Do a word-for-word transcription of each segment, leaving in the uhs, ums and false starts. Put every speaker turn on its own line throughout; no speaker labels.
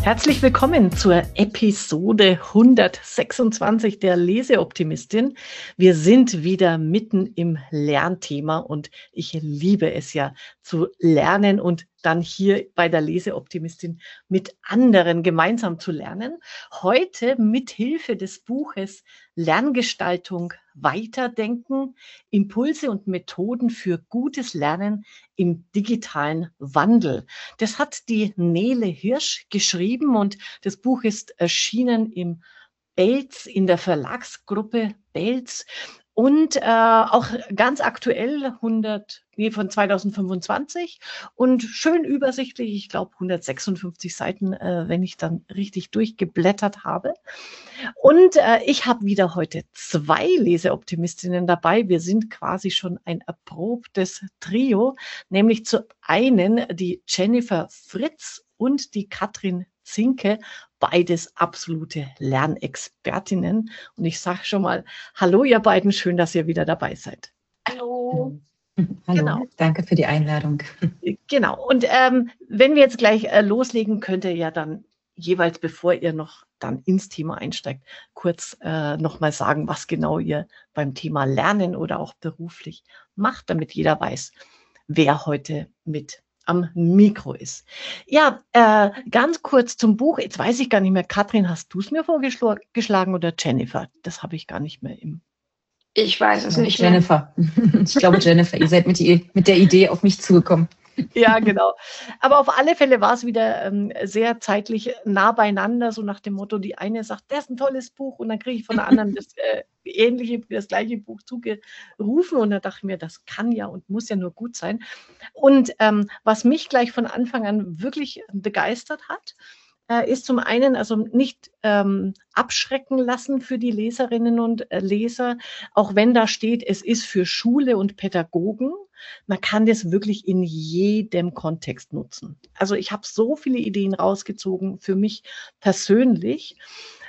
Herzlich willkommen zur Episode hundertsechsundzwanzig der Leseoptimistin. Wir sind wieder mitten im Lernthema und ich liebe es ja zu lernen und dann hier bei der Leseoptimistin mit anderen gemeinsam zu lernen. Heute mit Hilfe des Buches Lerngestaltung weiterdenken, Impulse und Methoden für gutes Lernen im digitalen Wandel. Das hat die Nele Hirsch geschrieben und das Buch ist erschienen im Belz, in der Verlagsgruppe Belz. Und äh, auch ganz aktuell hundert, nee, von zweitausendfünfundzwanzig und schön übersichtlich, ich glaube hundertsechsundfünfzig Seiten, äh, wenn ich dann richtig durchgeblättert habe. Und äh, ich habe wieder heute zwei Leseoptimistinnen dabei. Wir sind quasi schon ein erprobtes Trio, nämlich zu einen die Jennifer Fritz und die Katrin Zinke, beides absolute Lernexpertinnen. Und ich sage schon mal, hallo ihr beiden, schön, dass ihr wieder dabei seid.
Hallo.
Hallo,
Genau.
Danke für die Einladung.
Genau, und ähm, wenn wir jetzt gleich äh, loslegen, könnt ihr ja dann jeweils, bevor ihr noch dann ins Thema einsteigt, kurz äh, nochmal sagen, was genau ihr beim Thema Lernen oder auch beruflich macht, damit jeder weiß, wer heute mit am Mikro ist. Ja, äh, ganz kurz zum Buch. Jetzt weiß ich gar nicht mehr, Katrin, hast du es mir vorgeschlagen oder Jennifer? Das habe ich gar nicht mehr im...
Ich weiß es nicht
Jennifer. Mehr. Ich glaube Jennifer, ihr seid mit, die, mit der Idee auf mich zugekommen.
Ja, genau. Aber auf alle Fälle war es wieder ähm, sehr zeitlich nah beieinander, so nach dem Motto, die eine sagt, das ist ein tolles Buch und dann kriege ich von der anderen das äh, ähnliche, das gleiche Buch zugerufen und da dachte ich mir, das kann ja und muss ja nur gut sein. Und ähm, was mich gleich von Anfang an wirklich begeistert hat, äh, ist zum einen also nicht ähm, abschrecken lassen für die Leserinnen und äh, Leser, auch wenn da steht, es ist für Schule und Pädagogen. Man kann das wirklich in jedem Kontext nutzen. Also ich habe so viele Ideen rausgezogen für mich persönlich.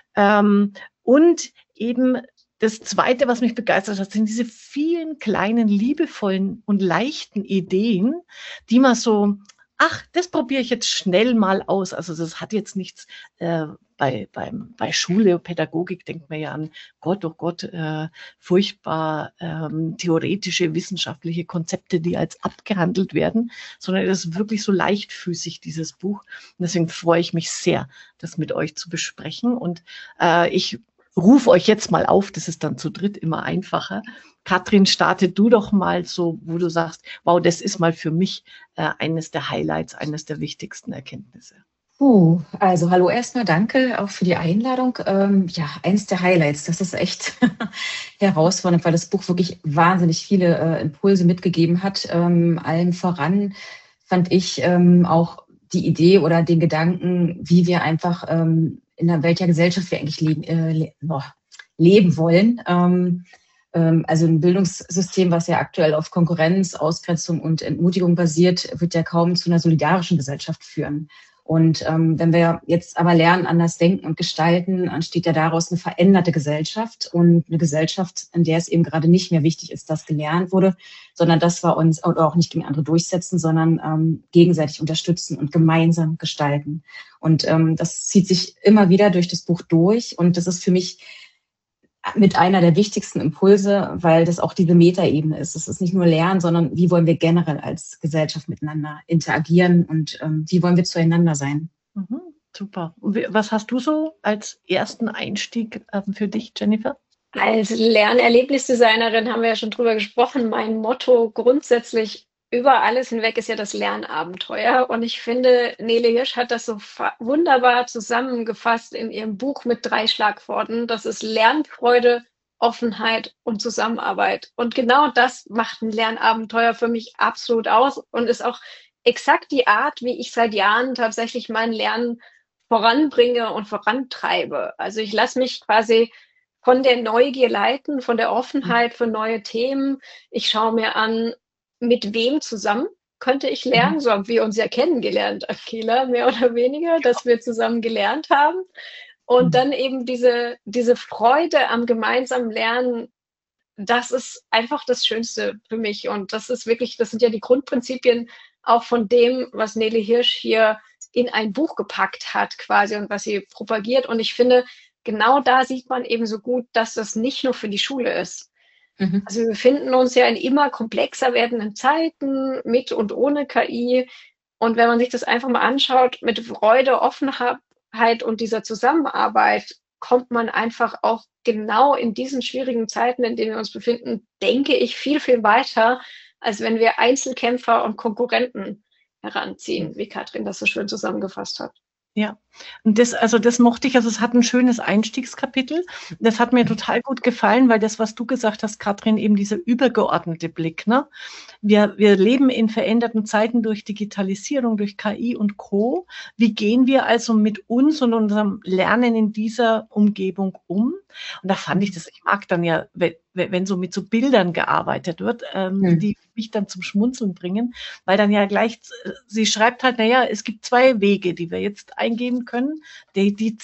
Ähm, und eben das Zweite, was mich begeistert hat, sind diese vielen kleinen, liebevollen und leichten Ideen, die man so, ach, das probiere ich jetzt schnell mal aus. Also das hat jetzt nichts, äh, bei, beim, bei Schule, Pädagogik denkt man ja an Gott, oh Gott, äh, furchtbar ähm, theoretische, wissenschaftliche Konzepte, die als abgehandelt werden, sondern es ist wirklich so leichtfüßig, dieses Buch. Und deswegen freue ich mich sehr, das mit euch zu besprechen. Und äh, ich rufe euch jetzt mal auf, das ist dann zu dritt immer einfacher. Katrin, starte du doch mal so, wo du sagst, wow, das ist mal für mich äh, eines der Highlights, eines der wichtigsten Erkenntnisse.
Uh, also hallo erstmal, danke auch für die Einladung. Ähm, ja, eins der Highlights, das ist echt herausfordernd, weil das Buch wirklich wahnsinnig viele äh, Impulse mitgegeben hat. Ähm, allen voran fand ich ähm, auch die Idee oder den Gedanken, wie wir einfach ähm, in der welcher Gesellschaft wir eigentlich leben, äh, le boah, leben wollen. Ähm, ähm, also ein Bildungssystem, was ja aktuell auf Konkurrenz, Ausgrenzung und Entmutigung basiert, wird ja kaum zu einer solidarischen Gesellschaft führen. Und ähm, wenn wir jetzt aber lernen, anders denken und gestalten, entsteht ja daraus eine veränderte Gesellschaft und eine Gesellschaft, in der es eben gerade nicht mehr wichtig ist, dass gelernt wurde, sondern dass wir uns auch nicht gegen andere durchsetzen, sondern ähm, gegenseitig unterstützen und gemeinsam gestalten. Und ähm, das zieht sich immer wieder durch das Buch durch und das ist für mich mit einer der wichtigsten Impulse, weil das auch diese Metaebene ist. Es ist nicht nur Lernen, sondern wie wollen wir generell als Gesellschaft miteinander interagieren und ähm, wie wollen wir zueinander sein.
Mhm, super. Und was hast du so als ersten Einstieg ähm, für dich, Jennifer?
Als Lernerlebnisdesignerin haben wir ja schon drüber gesprochen. Mein Motto grundsätzlich über alles hinweg ist ja das Lernabenteuer. Und ich finde, Nele Hirsch hat das so wunderbar zusammengefasst in ihrem Buch mit drei Schlagworten. Das ist Lernfreude, Offenheit und Zusammenarbeit. Und genau das macht ein Lernabenteuer für mich absolut aus und ist auch exakt die Art, wie ich seit Jahren tatsächlich mein Lernen voranbringe und vorantreibe. Also ich lasse mich quasi von der Neugier leiten, von der Offenheit für neue Themen. Ich schaue mir an, mit wem zusammen könnte ich lernen. So haben wir uns ja kennengelernt, Akela, mehr oder weniger, dass wir zusammen gelernt haben. Und dann eben diese, diese Freude am gemeinsamen Lernen, das ist einfach das Schönste für mich. Und das ist wirklich, das sind ja die Grundprinzipien auch von dem, was Nele Hirsch hier in ein Buch gepackt hat quasi und was sie propagiert. Und ich finde, genau da sieht man eben so gut, dass das nicht nur für die Schule ist. Mhm. Also wir befinden uns ja in immer komplexer werdenden Zeiten mit und ohne K I. Und wenn man sich das einfach mal anschaut, mit Freude, Offenheit und dieser Zusammenarbeit kommt man einfach auch genau in diesen schwierigen Zeiten, in denen wir uns befinden, denke ich, viel, viel weiter, als wenn wir Einzelkämpfer und Konkurrenten heranziehen, wie Katrin das so schön zusammengefasst hat.
Ja, und das, also das mochte ich, also es hat ein schönes Einstiegskapitel. Das hat mir total gut gefallen, weil das, was du gesagt hast, Katrin, eben dieser übergeordnete Blick, ne? Wir, wir leben in veränderten Zeiten durch Digitalisierung, durch K I und Co. Wie gehen wir also mit uns und unserem Lernen in dieser Umgebung um? Und da fand ich das, ich mag dann ja, wenn, wenn so mit so Bildern gearbeitet wird, ähm, mhm. die mich dann zum Schmunzeln bringen, weil dann ja gleich, sie schreibt halt, naja, es gibt zwei Wege, die wir jetzt eingehen können. Die, die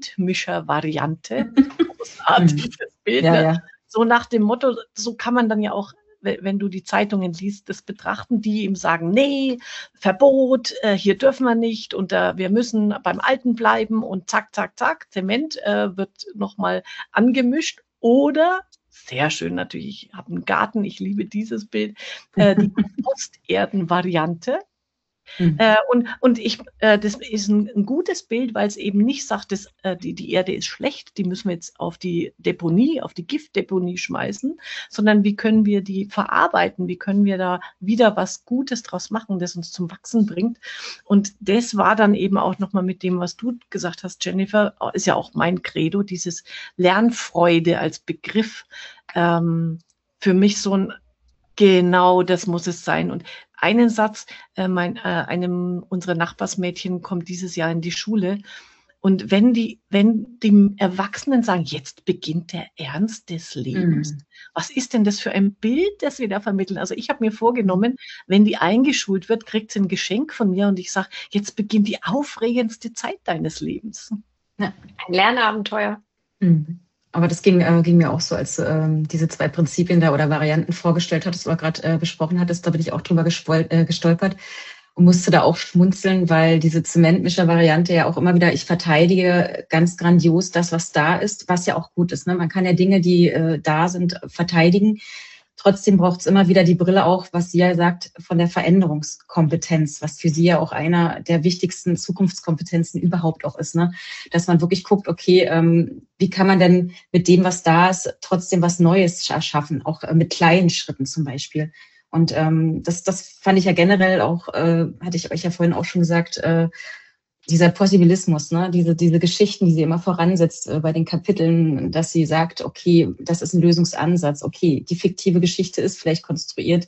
Zementmischer-Variante, großartiges Bild,
ja,
ne?
ja.
So nach dem Motto, so kann man dann ja auch, wenn du die Zeitungen liest, das betrachten, die ihm sagen, nee, Verbot, äh, hier dürfen wir nicht und äh, wir müssen beim Alten bleiben und zack, zack, zack, Zement äh, wird nochmal angemischt. Oder, sehr schön natürlich, ich habe einen Garten, ich liebe dieses Bild, äh, die Komposterden-Variante. Mhm. Äh, und, und ich, äh, das ist ein, ein gutes Bild, weil es eben nicht sagt, dass, äh, die, die Erde ist schlecht, die müssen wir jetzt auf die Deponie, auf die Giftdeponie schmeißen, sondern wie können wir die verarbeiten, wie können wir da wieder was Gutes draus machen, das uns zum Wachsen bringt. Und das war dann eben auch nochmal mit dem, was du gesagt hast, Jennifer, ist ja auch mein Credo, dieses Lernfreude als Begriff, ähm, für mich so ein, genau, das muss es sein. Und einen Satz, äh, mein, äh, einem unserer Nachbarsmädchen kommt dieses Jahr in die Schule. Und wenn die, wenn die Erwachsenen sagen, jetzt beginnt der Ernst des Lebens, mhm. was ist denn das für ein Bild, das wir da vermitteln? Also ich habe mir vorgenommen, wenn die eingeschult wird, kriegt sie ein Geschenk von mir und ich sage, jetzt beginnt die aufregendste Zeit deines Lebens.
Ja. Ein Lernabenteuer.
Mhm. Aber das ging, äh, ging mir auch so, als ähm, diese zwei Prinzipien da oder Varianten vorgestellt hattest oder gerade äh, besprochen hattest, da bin ich auch drüber gespol- äh, gestolpert und musste da auch schmunzeln, weil diese Zementmischer-Variante ja auch immer wieder, ich verteidige ganz grandios das, was da ist, was ja auch gut ist. Ne? Man kann ja Dinge, die äh, da sind, verteidigen. Trotzdem braucht es immer wieder die Brille auch, was sie ja sagt, von der Veränderungskompetenz, was für sie ja auch einer der wichtigsten Zukunftskompetenzen überhaupt auch ist, ne? Dass man wirklich guckt, okay, ähm, wie kann man denn mit dem, was da ist, trotzdem was Neues erschaffen, auch äh, mit kleinen Schritten zum Beispiel. Und ähm, das, das fand ich ja generell auch, äh, hatte ich euch ja vorhin auch schon gesagt, äh, dieser Possibilismus, ne, diese, diese Geschichten, die sie immer voransetzt äh, bei den Kapiteln, dass sie sagt, okay, das ist ein Lösungsansatz, okay, die fiktive Geschichte ist vielleicht konstruiert,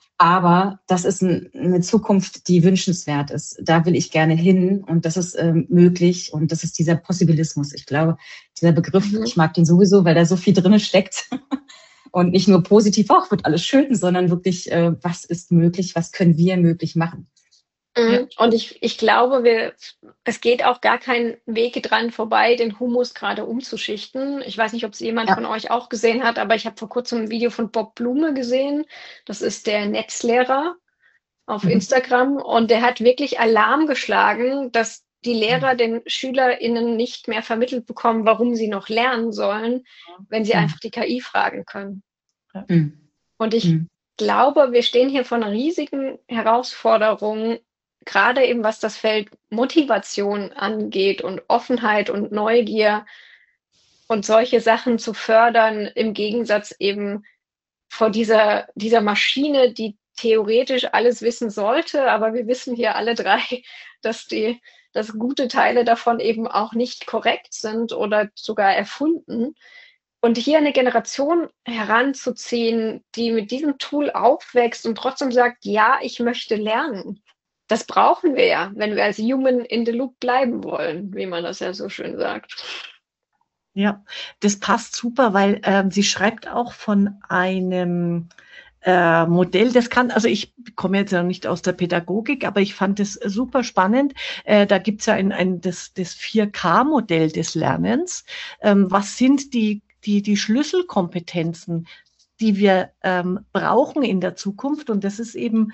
aber das ist ein, eine Zukunft, die wünschenswert ist. Da will ich gerne hin und das ist ähm, möglich und das ist dieser Possibilismus. Ich glaube, dieser Begriff, mhm. ich mag den sowieso, weil da so viel drin steckt und nicht nur positiv, auch wird alles schön, sondern wirklich, äh, was ist möglich, was können wir möglich machen.
Ja. Und ich, ich glaube, wir, es geht auch gar kein Weg dran vorbei, den Humus gerade umzuschichten. Ich weiß nicht, ob es jemand ja. von euch auch gesehen hat, aber ich habe vor kurzem ein Video von Bob Blume gesehen. Das ist der Netzlehrer auf mhm. Instagram und der hat wirklich Alarm geschlagen, dass die Lehrer mhm. den SchülerInnen nicht mehr vermittelt bekommen, warum sie noch lernen sollen, wenn sie mhm. einfach die K I fragen können. Mhm. Und ich mhm. glaube, wir stehen hier vor einer riesigen Herausforderung, gerade eben was das Feld Motivation angeht und Offenheit und Neugier und solche Sachen zu fördern, im Gegensatz eben vor dieser, dieser Maschine, die theoretisch alles wissen sollte, aber wir wissen hier alle drei, dass die, dass gute Teile davon eben auch nicht korrekt sind oder sogar erfunden. Und hier eine Generation heranzuziehen, die mit diesem Tool aufwächst und trotzdem sagt, ja, ich möchte lernen. Das brauchen wir ja, wenn wir als Human in the Loop bleiben wollen, wie man das ja so schön sagt.
Ja, das passt super, weil ähm, sie schreibt auch von einem äh, Modell, das kann, also ich komme jetzt ja nicht aus der Pädagogik, aber ich fand es super spannend. Äh, da gibt's ja ein, ein das, das vier K Modell des Lernens. Ähm, was sind die, die, die Schlüsselkompetenzen, die wir ähm, brauchen in der Zukunft. Und das ist eben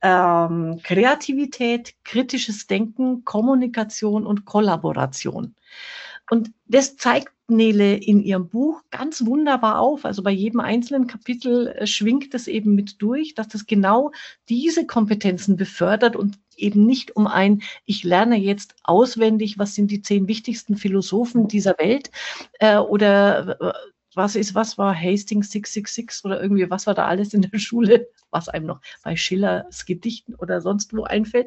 ähm, Kreativität, kritisches Denken, Kommunikation und Kollaboration. Und das zeigt Nele in ihrem Buch ganz wunderbar auf. Also bei jedem einzelnen Kapitel äh, schwingt es eben mit durch, dass das genau diese Kompetenzen befördert und eben nicht um ein, ich lerne jetzt auswendig, was sind die zehn wichtigsten Philosophen dieser Welt äh, oder äh, was ist, was war Hastings sechs sechs sechs oder irgendwie, was war da alles in der Schule, was einem noch bei Schillers Gedichten oder sonst wo einfällt.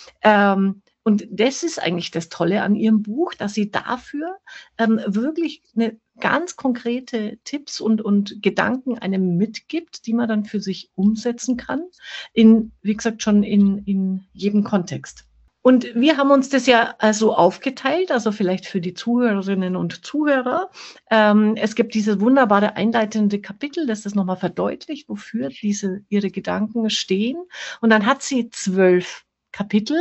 Ähm, und das ist eigentlich das Tolle an ihrem Buch, dass sie dafür ähm, wirklich eine ganz konkrete Tipps und, und Gedanken einem mitgibt, die man dann für sich umsetzen kann, in, wie gesagt, schon in, in jedem Kontext. Und wir haben uns das ja also aufgeteilt, also vielleicht für die Zuhörerinnen und Zuhörer. Ähm, es gibt dieses wunderbare einleitende Kapitel, das das nochmal verdeutlicht, wofür diese ihre Gedanken stehen. Und dann hat sie zwölf Kapitel,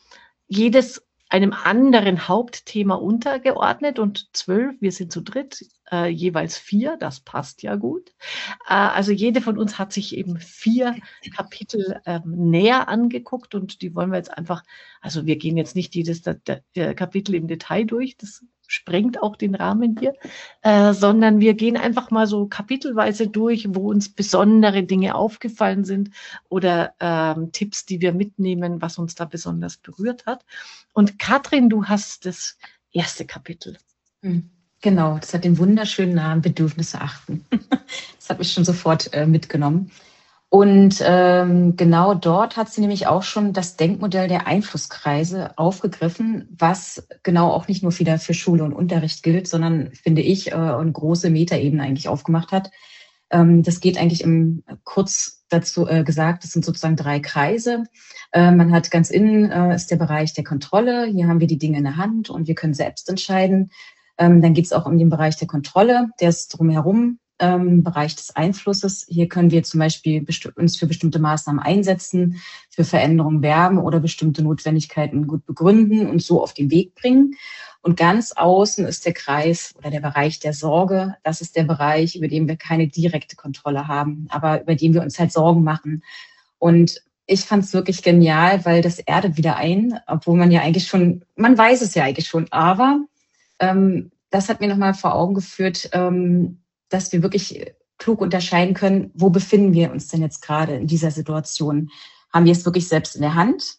jedes einem anderen Hauptthema untergeordnet und zwölf, wir sind zu dritt, äh, jeweils vier, das passt ja gut. Äh, also jede von uns hat sich eben vier Kapitel ähm, näher angeguckt und die wollen wir jetzt einfach, also wir gehen jetzt nicht jedes der, der Kapitel im Detail durch, das sprengt auch den Rahmen hier, äh, sondern wir gehen einfach mal so kapitelweise durch, wo uns besondere Dinge aufgefallen sind oder ähm, Tipps, die wir mitnehmen, was uns da besonders berührt hat. Und Katrin, du hast das erste Kapitel.
Genau, das hat den wunderschönen Namen Bedürfnisse achten. Das habe ich schon sofort äh, mitgenommen. Und ähm, genau dort hat sie nämlich auch schon das Denkmodell der Einflusskreise aufgegriffen, was genau auch nicht nur wieder für Schule und Unterricht gilt, sondern, finde ich, äh, eine große Metaebene eigentlich aufgemacht hat. Ähm, das geht eigentlich im kurz dazu äh, gesagt, das sind sozusagen drei Kreise. Äh, man hat ganz innen äh, ist der Bereich der Kontrolle. Hier haben wir die Dinge in der Hand und wir können selbst entscheiden. Ähm, dann geht es auch um den Bereich der Kontrolle, der ist drumherum. Ähm, Bereich des Einflusses. Hier können wir zum Beispiel uns für bestimmte Maßnahmen einsetzen, für Veränderungen werben oder bestimmte Notwendigkeiten gut begründen und so auf den Weg bringen. Und ganz außen ist der Kreis oder der Bereich der Sorge. Das ist der Bereich, über den wir keine direkte Kontrolle haben, aber über den wir uns halt Sorgen machen. Und ich fand es wirklich genial, weil das erdet wieder ein, obwohl man ja eigentlich schon, man weiß es ja eigentlich schon, aber ähm, das hat mir nochmal vor Augen geführt, ähm, dass wir wirklich klug unterscheiden können, wo befinden wir uns denn jetzt gerade in dieser Situation? Haben wir es wirklich selbst in der Hand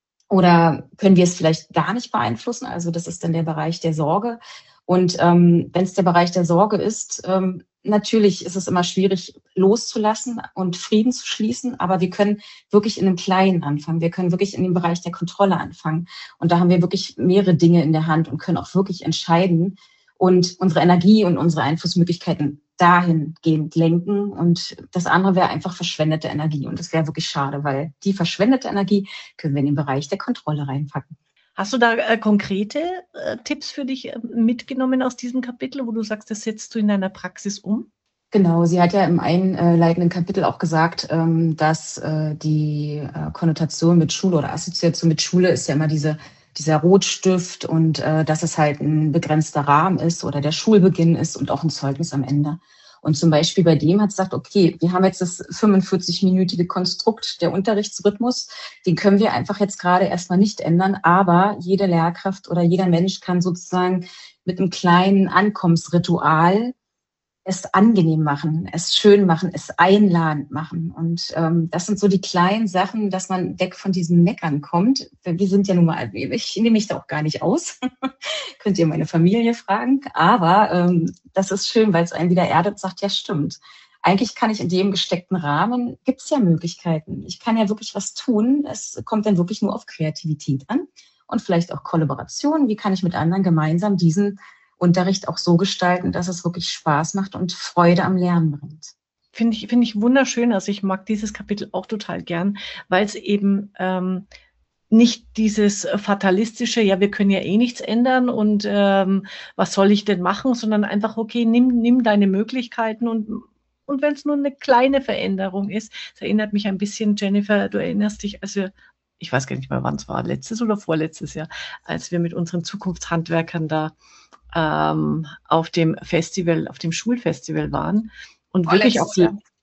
oder können wir es vielleicht gar nicht beeinflussen? Also das ist dann der Bereich der Sorge. Und ähm, wenn es der Bereich der Sorge ist, ähm, natürlich ist es immer schwierig loszulassen und Frieden zu schließen, aber wir können wirklich in einem Kleinen anfangen. Wir können wirklich in dem Bereich der Kontrolle anfangen. Und da haben wir wirklich mehrere Dinge in der Hand und können auch wirklich entscheiden, und unsere Energie und unsere Einflussmöglichkeiten dahingehend lenken. Und das andere wäre einfach verschwendete Energie. Und das wäre wirklich schade, weil die verschwendete Energie können wir in den Bereich der Kontrolle reinpacken.
Hast du da äh, konkrete äh, Tipps für dich äh, mitgenommen aus diesem Kapitel, wo du sagst, das setzt du in deiner Praxis um?
Genau, sie hat ja im einleitenden Kapitel auch gesagt, ähm, dass äh, die äh, Konnotation mit Schule oder Assoziation mit Schule ist ja immer diese dieser Rotstift und äh, dass es halt ein begrenzter Rahmen ist oder der Schulbeginn ist und auch ein Zeugnis am Ende. Und zum Beispiel bei dem hat sie gesagt, okay, wir haben jetzt das fünfundvierzig-minütige Konstrukt, der Unterrichtsrhythmus, den können wir einfach jetzt gerade erstmal nicht ändern, aber jede Lehrkraft oder jeder Mensch kann sozusagen mit einem kleinen Ankommensritual es angenehm machen, es schön machen, es einladend machen. Und ähm, das sind so die kleinen Sachen, dass man weg von diesem Meckern kommt. Wir sind ja nun mal, ich nehme mich da auch gar nicht aus. Könnt ihr meine Familie fragen. Aber ähm, das ist schön, weil es einen wieder erdet und sagt, ja stimmt. Eigentlich kann ich in dem gesteckten Rahmen, gibt es ja Möglichkeiten. Ich kann ja wirklich was tun. Es kommt dann wirklich nur auf Kreativität an und vielleicht auch Kollaboration. Wie kann ich mit anderen gemeinsam diesen Unterricht auch so gestalten, dass es wirklich Spaß macht und Freude am Lernen bringt.
Finde ich, finde ich wunderschön. Also ich mag dieses Kapitel auch total gern, weil es eben ähm, nicht dieses fatalistische, ja, wir können ja eh nichts ändern und ähm, was soll ich denn machen, sondern einfach, okay, nimm, nimm deine Möglichkeiten und und wenn es nur eine kleine Veränderung ist. Das erinnert mich ein bisschen, Jennifer, du erinnerst dich, als wir, ich weiß gar nicht mehr, wann es war, letztes oder vorletztes Jahr, als wir mit unseren Zukunftshandwerkern da ähm, auf dem Festival, auf dem Schulfestival waren und wirklich auch,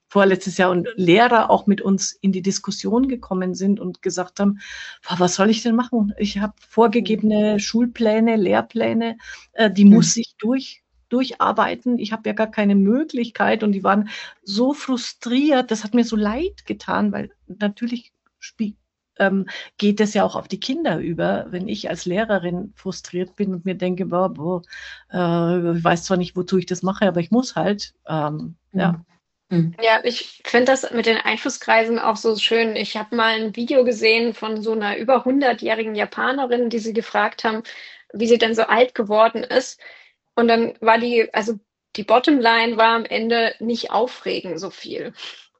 vorletztes Jahr und Lehrer auch mit uns in die Diskussion gekommen sind und gesagt haben, was soll ich denn machen? Ich habe vorgegebene Schulpläne, Lehrpläne, äh, die muss ich durch, durcharbeiten. Ich habe ja gar keine Möglichkeit und die waren so frustriert. Das hat mir so leid getan, weil natürlich spielt Ähm, geht es ja auch auf die Kinder über, wenn ich als Lehrerin frustriert bin und mir denke, boah, boah, äh, ich weiß zwar nicht, wozu ich das mache, aber ich muss halt. Ähm,
Mhm.
ja.
Mhm.
Ja, ich finde das mit den Einflusskreisen auch so schön. Ich habe mal ein Video gesehen von so einer über hundertjährigen Japanerin, die sie gefragt haben, wie sie denn so alt geworden ist. Und dann war die, also die Bottomline war am Ende nicht aufregen so viel.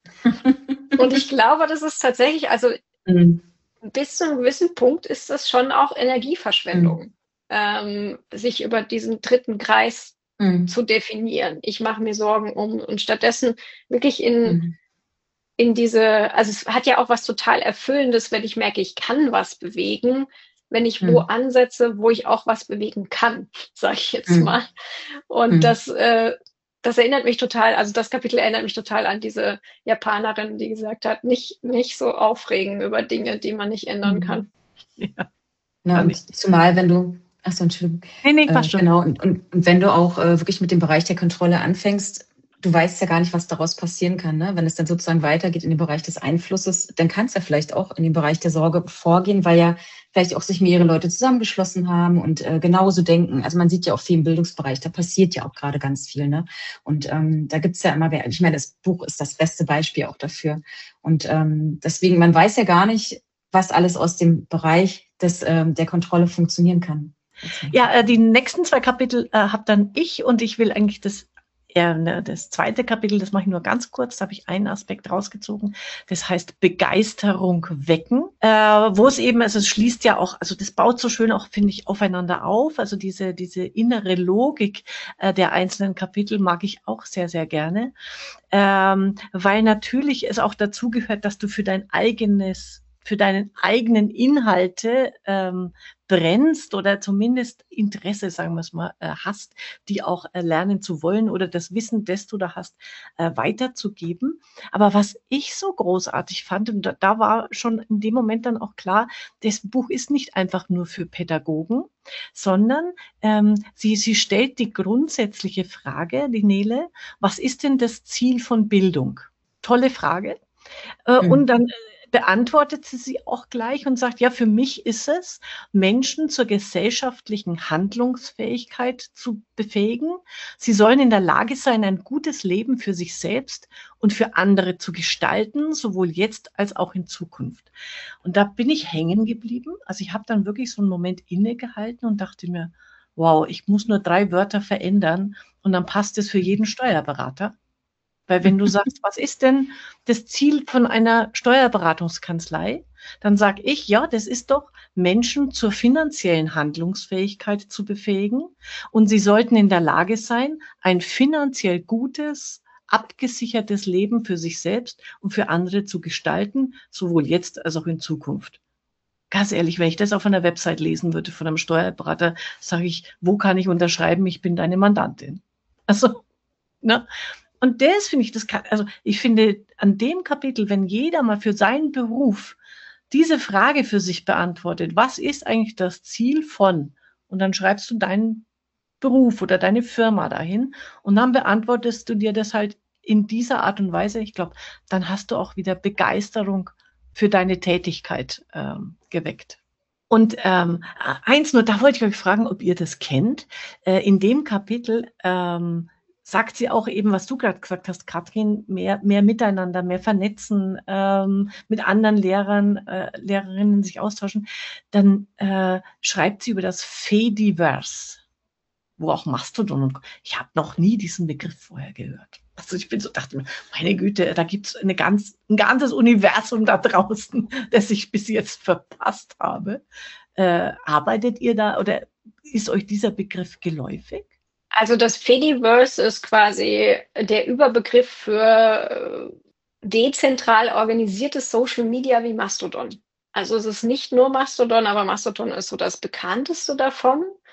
Und ich glaube, das ist tatsächlich, also
Mhm.
bis zu einem gewissen Punkt ist das schon auch Energieverschwendung,
Mhm.
ähm, sich über diesen dritten Kreis
Mhm.
zu definieren. Ich mache mir Sorgen um und stattdessen wirklich in,
Mhm.
in diese, also es hat ja auch was total Erfüllendes, wenn ich merke, ich kann was bewegen, wenn ich wo
Mhm.
ansetze, wo ich auch was bewegen kann, sage ich jetzt
Mhm.
mal. Und
Mhm.
das, äh, das erinnert mich total, also das Kapitel erinnert mich total an diese Japanerin, die gesagt hat, nicht, nicht so aufregen über Dinge, die man nicht ändern kann.
Ja,
Na,
kann
und
ich.
zumal, wenn du, ach so, Entschuldigung,
Nee, nee,
äh,
passt schon.
genau, und, und, und wenn du auch äh, wirklich mit dem Bereich der Kontrolle anfängst, du weißt ja gar nicht, was daraus passieren kann. Ne? Wenn es dann sozusagen weitergeht in den Bereich des Einflusses, dann kann es ja vielleicht auch in den Bereich der Sorge vorgehen, weil ja vielleicht auch sich mehrere Leute zusammengeschlossen haben und äh, genauso denken. Also man sieht ja auch viel im Bildungsbereich, da passiert ja auch gerade ganz viel. Ne? Und ähm, da gibt's ja immer, ich meine, das Buch ist das beste Beispiel auch dafür. Und ähm, deswegen, man weiß ja gar nicht, was alles aus dem Bereich des, ähm, der Kontrolle funktionieren kann.
Ja, äh, die nächsten zwei Kapitel äh, habe dann ich und ich will eigentlich das, äh, ne, das zweite Kapitel, das mache ich nur ganz kurz, da habe ich einen Aspekt rausgezogen, das heißt Begeisterung wecken, äh, wo es eben, also es schließt ja auch, also das baut so schön auch, finde ich, aufeinander auf, also diese, diese innere Logik äh, der einzelnen Kapitel mag ich auch sehr, sehr gerne, ähm, weil natürlich es auch dazu gehört, dass du für dein eigenes für deinen eigenen Inhalte ähm, brennst oder zumindest Interesse, sagen wir es mal, äh, hast, die auch äh, lernen zu wollen oder das Wissen, das du da hast, äh, weiterzugeben. Aber was ich so großartig fand, und da, da war schon in dem Moment dann auch klar, das Buch ist nicht einfach nur für Pädagogen, sondern ähm, sie, sie stellt die grundsätzliche Frage, die Nele, was ist denn das Ziel von Bildung? Tolle Frage. Äh,
Mhm.
und dann äh, beantwortet sie sie auch gleich und sagt, ja, für mich ist es, Menschen zur gesellschaftlichen Handlungsfähigkeit zu befähigen. Sie sollen in der Lage sein, ein gutes Leben für sich selbst und für andere zu gestalten, sowohl jetzt als auch in Zukunft. Und da bin ich hängen geblieben. Also ich habe dann wirklich so einen Moment innegehalten und dachte mir, wow, ich muss nur drei Wörter verändern und dann passt es für jeden Steuerberater. Weil wenn du sagst, was ist denn das Ziel von einer Steuerberatungskanzlei, dann sage ich, ja, das ist doch, Menschen zur finanziellen Handlungsfähigkeit zu befähigen. Und sie sollten in der Lage sein, ein finanziell gutes, abgesichertes Leben für sich selbst und für andere zu gestalten, sowohl jetzt als auch in Zukunft. Ganz ehrlich, wenn ich das auf einer Website lesen würde von einem Steuerberater, sage ich, wo kann ich unterschreiben, ich bin deine Mandantin. Also, ne? Und das finde ich, das kann, also ich finde an dem Kapitel, wenn jeder mal für seinen Beruf diese Frage für sich beantwortet, was ist eigentlich das Ziel von? Und dann schreibst du deinen Beruf oder deine Firma dahin und dann beantwortest du dir das halt in dieser Art und Weise. Ich glaube, dann hast du auch wieder Begeisterung für deine Tätigkeit ähm, geweckt. Und ähm, eins nur, da wollte ich euch fragen, ob ihr das kennt. Äh, in dem Kapitel ähm, sagt sie auch eben, was du gerade gesagt hast, Katrin, mehr, mehr miteinander, mehr vernetzen, ähm, mit anderen Lehrern, äh, Lehrerinnen sich austauschen. Dann äh, schreibt sie über das Fediverse, wo auch Mastodon und ich habe noch nie diesen Begriff vorher gehört. Also ich bin so, dachte mir, meine Güte, da gibt es eine ganz, ein ganzes Universum da draußen, das ich bis jetzt verpasst habe. Äh, arbeitet ihr da oder ist euch dieser Begriff geläufig?
Also das Fediverse ist quasi der Überbegriff für äh, dezentral organisiertes Social Media wie Mastodon. Also es ist nicht nur Mastodon, aber Mastodon ist so das bekannteste davon.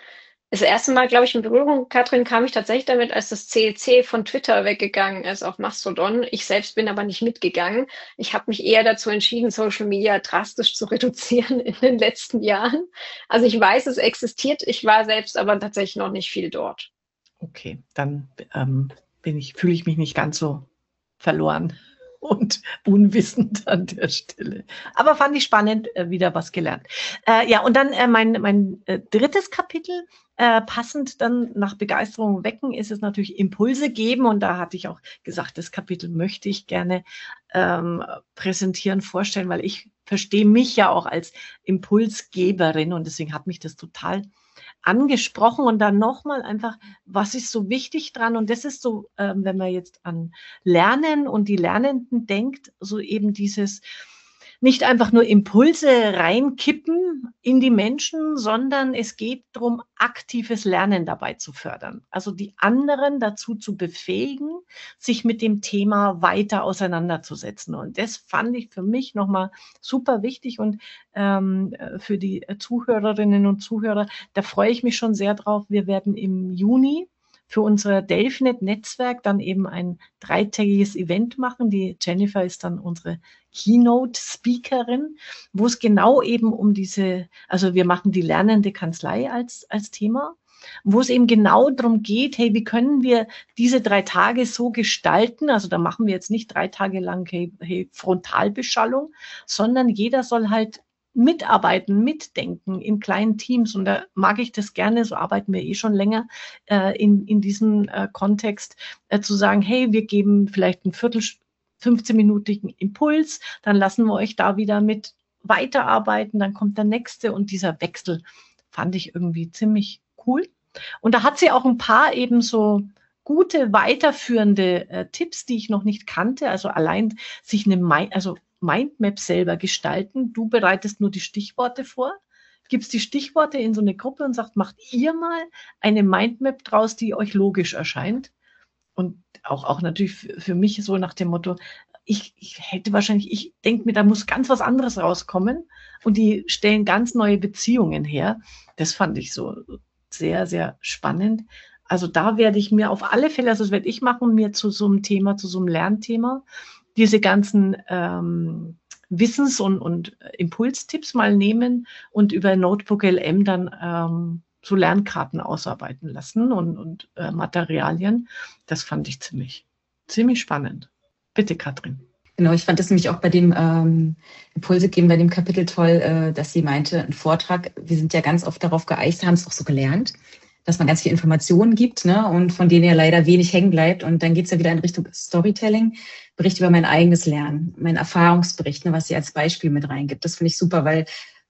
Das erste Mal, glaube ich, in Berührung, Katrin, kam ich tatsächlich damit, als das C E C von Twitter weggegangen ist auf Mastodon. Ich selbst bin aber nicht mitgegangen. Ich habe mich eher dazu entschieden, Social Media drastisch zu reduzieren in den letzten Jahren. Also ich weiß, es existiert. Ich war selbst aber tatsächlich noch nicht viel dort.
Okay, dann ähm, bin ich, fühle ich mich nicht ganz so verloren und unwissend an der Stelle. Aber fand ich spannend, äh, wieder was gelernt. Äh, ja, und dann äh, mein, mein äh, drittes Kapitel, äh, passend dann nach Begeisterung wecken, ist es natürlich Impulse geben. Und da hatte ich auch gesagt, das Kapitel möchte ich gerne ähm, präsentieren, vorstellen, weil ich verstehe mich ja auch als Impulsgeberin und deswegen hat mich das total angesprochen. Und dann nochmal einfach, was ist so wichtig dran? Und das ist so, ähm, wenn man jetzt an Lernen und die Lernenden denkt, so eben dieses nicht einfach nur Impulse reinkippen in die Menschen, sondern es geht darum, aktives Lernen dabei zu fördern. Also die anderen dazu zu befähigen, sich mit dem Thema weiter auseinanderzusetzen. Und das fand ich für mich nochmal super wichtig und ähm, für die Zuhörerinnen und Zuhörer, da freue ich mich schon sehr drauf. Wir werden im Juni für unser Delfinet-Netzwerk dann eben ein dreitägiges Event machen. Die Jennifer ist dann unsere Keynote-Speakerin, wo es genau eben um diese, also wir machen die lernende Kanzlei als, als Thema, wo es eben genau darum geht, hey, wie können wir diese drei Tage so gestalten, also da machen wir jetzt nicht drei Tage lang hey, hey, Frontalbeschallung, sondern jeder soll halt mitarbeiten, mitdenken in kleinen Teams. Und da mag ich das gerne, so arbeiten wir eh schon länger äh, in, in diesem äh, Kontext, äh, zu sagen, hey, wir geben vielleicht ein Viertel, fünfzehnminütigen Impuls, dann lassen wir euch da wieder mit weiterarbeiten, dann kommt der nächste und dieser Wechsel fand ich irgendwie ziemlich cool. Und da hat sie auch ein paar eben so gute, weiterführende äh, Tipps, die ich noch nicht kannte. Also allein sich eine, also Mindmap selber gestalten. Du bereitest nur die Stichworte vor, gibst die Stichworte in so eine Gruppe und sagst, macht ihr mal eine Mindmap draus, die euch logisch erscheint. Und auch, auch natürlich für, für mich so nach dem Motto, ich, ich hätte wahrscheinlich, ich denke mir, da muss ganz was anderes rauskommen und die stellen ganz neue Beziehungen her. Das fand ich so sehr, sehr spannend. Also da werde ich mir auf alle Fälle, also das werde ich machen, mir zu so einem Thema, zu so einem Lernthema, diese ganzen ähm, Wissens- und, und Impulstipps mal nehmen und über Notebook L M dann ähm, so Lernkarten ausarbeiten lassen und, und äh, Materialien. Das fand ich ziemlich, ziemlich spannend. Bitte, Katrin.
Genau, ich fand das nämlich auch bei dem ähm, Impulse geben, bei dem Kapitel toll, äh, dass sie meinte, ein Vortrag, wir sind ja ganz oft darauf geeicht, haben es auch so gelernt, dass man ganz viele Informationen gibt, ne, und von denen ja leider wenig hängen bleibt. Und dann geht's ja wieder in Richtung Storytelling, Bericht über mein eigenes Lernen, mein Erfahrungsbericht, ne, was sie als Beispiel mit reingibt. Das finde ich super, weil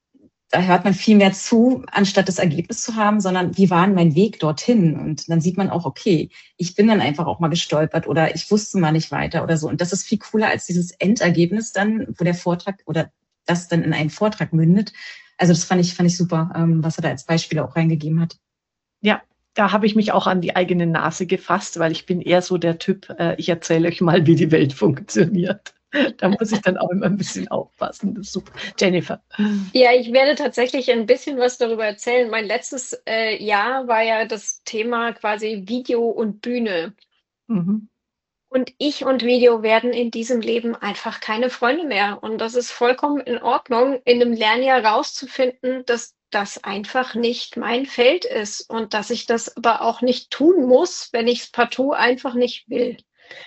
da hört man viel mehr zu, anstatt das Ergebnis zu haben, sondern wie war denn mein Weg dorthin? Und dann sieht man auch, okay, ich bin dann einfach auch mal gestolpert oder ich wusste mal nicht weiter oder so. Und das ist viel cooler als dieses Endergebnis dann, wo der Vortrag oder das dann in einen Vortrag mündet. Also das fand ich, fand ich super, was er da als Beispiele auch reingegeben hat.
Ja, da habe ich mich auch an die eigene Nase gefasst, weil ich bin eher so der Typ, äh, ich erzähle euch mal, wie die Welt funktioniert. Da muss ich dann auch immer ein bisschen aufpassen. Das ist super. Jennifer.
Ja, ich werde tatsächlich ein bisschen was darüber erzählen. Mein letztes äh, Jahr war ja das Thema quasi Video und Bühne.
Mhm.
Und ich und Video werden in diesem Leben einfach keine Freunde mehr. Und das ist vollkommen in Ordnung, in einem Lernjahr rauszufinden, dass das einfach nicht mein Feld ist und dass ich das aber auch nicht tun muss, wenn ich es partout einfach nicht will.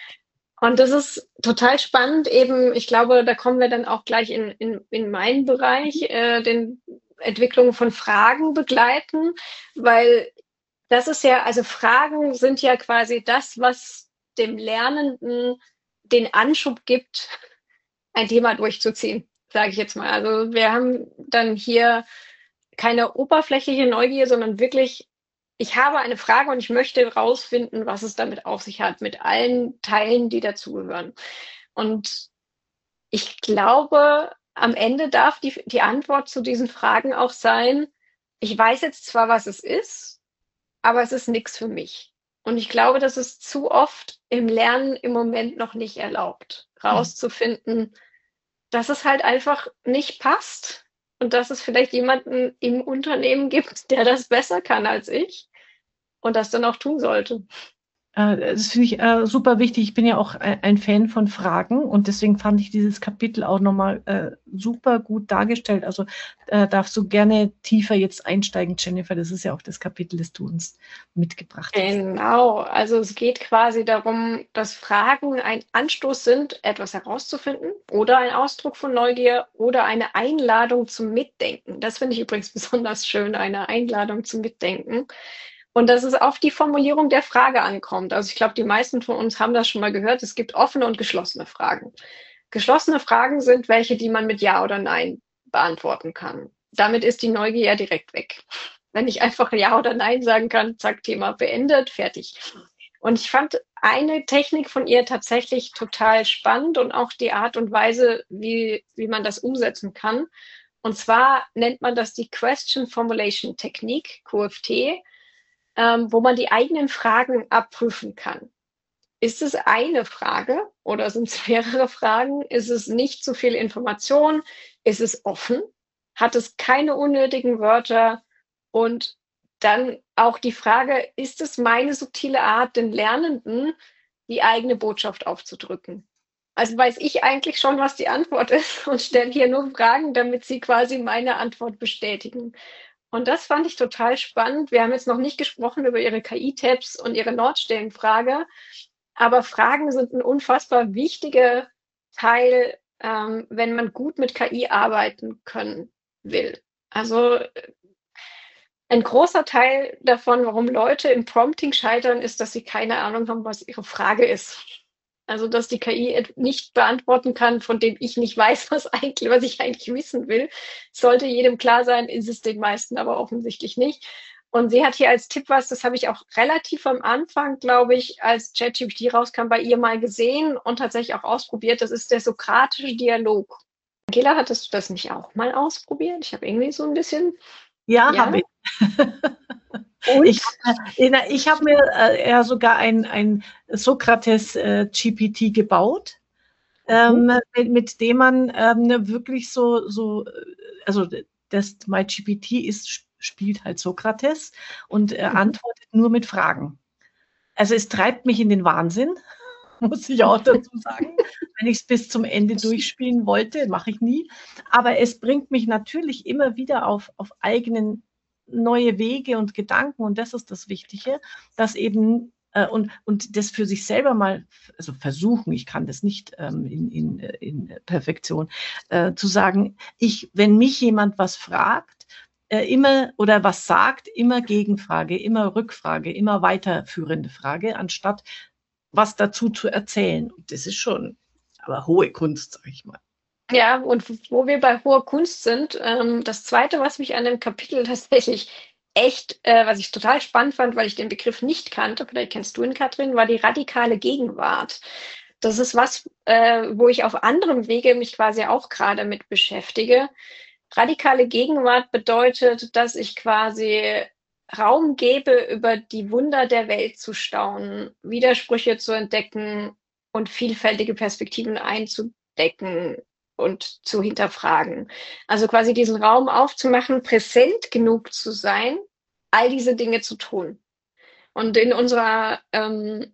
Und das ist total spannend eben, ich glaube, da kommen wir dann auch gleich in, in, in meinen Bereich, äh, den Entwicklungen von Fragen begleiten, weil das ist ja, also Fragen sind ja quasi das, was dem Lernenden den Anschub gibt, ein Thema durchzuziehen, sage ich jetzt mal. Also wir haben dann hier keine oberflächliche Neugier, sondern wirklich, ich habe eine Frage und ich möchte herausfinden, was es damit auf sich hat, mit allen Teilen, die dazugehören. Und ich glaube, am Ende darf die, die Antwort zu diesen Fragen auch sein, ich weiß jetzt zwar, was es ist, aber es ist nichts für mich. Und ich glaube, das ist zu oft im Lernen im Moment noch nicht erlaubt, rauszufinden, dass es halt einfach nicht passt. und dass es vielleicht jemanden im Unternehmen gibt, der das besser kann als ich und das dann auch tun sollte.
Äh, das finde ich äh, super wichtig. Ich bin ja auch ein, ein Fan von Fragen und deswegen fand ich dieses Kapitel auch nochmal äh, super gut dargestellt. Also äh, darfst du gerne tiefer jetzt einsteigen, Jennifer. Das ist ja auch das Kapitel, das du uns mitgebracht hast.
Genau, also es geht quasi darum, dass Fragen ein Anstoß sind, etwas herauszufinden oder ein Ausdruck von Neugier oder eine Einladung zum Mitdenken. Das finde ich übrigens besonders schön, eine Einladung zum Mitdenken. Und dass es auf die Formulierung der Frage ankommt. Also ich glaube, die meisten von uns haben das schon mal gehört. Es gibt offene und geschlossene Fragen. Geschlossene Fragen sind welche, die man mit Ja oder Nein beantworten kann. Damit ist die Neugier ja direkt weg. Wenn ich einfach Ja oder Nein sagen kann, zack, Thema beendet, fertig. Und ich fand eine Technik von ihr tatsächlich total spannend und auch die Art und Weise, wie, wie man das umsetzen kann. Und zwar nennt man das die Question Formulation Technik, Q F T, ähm, wo man die eigenen Fragen abprüfen kann. Ist es eine Frage oder sind es mehrere Fragen? Ist es nicht zu viel Information? Ist es offen? Hat es keine unnötigen Wörter? Und dann auch die Frage, ist es meine subtile Art, den Lernenden die eigene Botschaft aufzudrücken? Also weiß ich eigentlich schon, was die Antwort ist und stelle hier nur Fragen, damit sie quasi meine Antwort bestätigen. Und das fand ich total spannend. Wir haben jetzt noch nicht gesprochen über Ihre K I-Tabs und Ihre Nordstellenfrage, aber Fragen sind ein unfassbar wichtiger Teil, ähm, wenn man gut mit K I arbeiten können will. Also ein großer Teil davon, warum Leute im Prompting scheitern, ist, dass sie keine Ahnung haben, was ihre Frage ist. Also, dass die K I nicht beantworten kann, von dem ich nicht weiß, was eigentlich, was ich eigentlich wissen will. Sollte jedem klar sein, ist es den meisten aber offensichtlich nicht. Und sie hat hier als Tipp was, das habe ich auch relativ am Anfang, glaube ich, als ChatGPT rauskam, bei ihr mal gesehen und tatsächlich auch ausprobiert. Das ist der sokratische Dialog. Angela, hattest du das nicht auch mal ausprobiert? Ich habe irgendwie so ein bisschen.
Ja,
Ja?
habe ich.
Und?
Ich, äh, ich habe mir äh, ja sogar ein, ein Sokrates äh, G P T gebaut, ähm, mit, mit dem man ähm, wirklich so, so, also das MyGPT ist, spielt halt Sokrates und äh,
Mhm.
antwortet nur mit Fragen. Also es treibt mich in den Wahnsinn, muss ich auch dazu sagen, wenn ich es bis zum Ende durchspielen wollte, mache ich nie. Aber es bringt mich natürlich immer wieder auf, auf eigenen neue Wege und Gedanken und das ist das Wichtige, dass eben äh, und, und das für sich selber mal, also versuchen, ich kann das nicht ähm, in, in, in Perfektion, äh, zu sagen, ich, wenn mich jemand was fragt, äh, immer oder was sagt, immer Gegenfrage, immer Rückfrage, immer weiterführende Frage, anstatt was dazu zu erzählen. Und das ist schon aber hohe Kunst, sag ich mal.
Ja, und wo wir bei hoher Kunst sind, ähm, das Zweite, was mich an dem Kapitel tatsächlich echt, äh, was ich total spannend fand, weil ich den Begriff nicht kannte, vielleicht kennst du ihn, Katrin, war die radikale Gegenwart. Das ist was, äh, wo ich auf anderem Wege mich quasi auch gerade mit beschäftige. Radikale Gegenwart bedeutet, dass ich quasi Raum gebe, über die Wunder der Welt zu staunen, Widersprüche zu entdecken und vielfältige Perspektiven einzudecken und zu hinterfragen. Also quasi diesen Raum aufzumachen, präsent genug zu sein, all diese Dinge zu tun. Und in unserer ähm,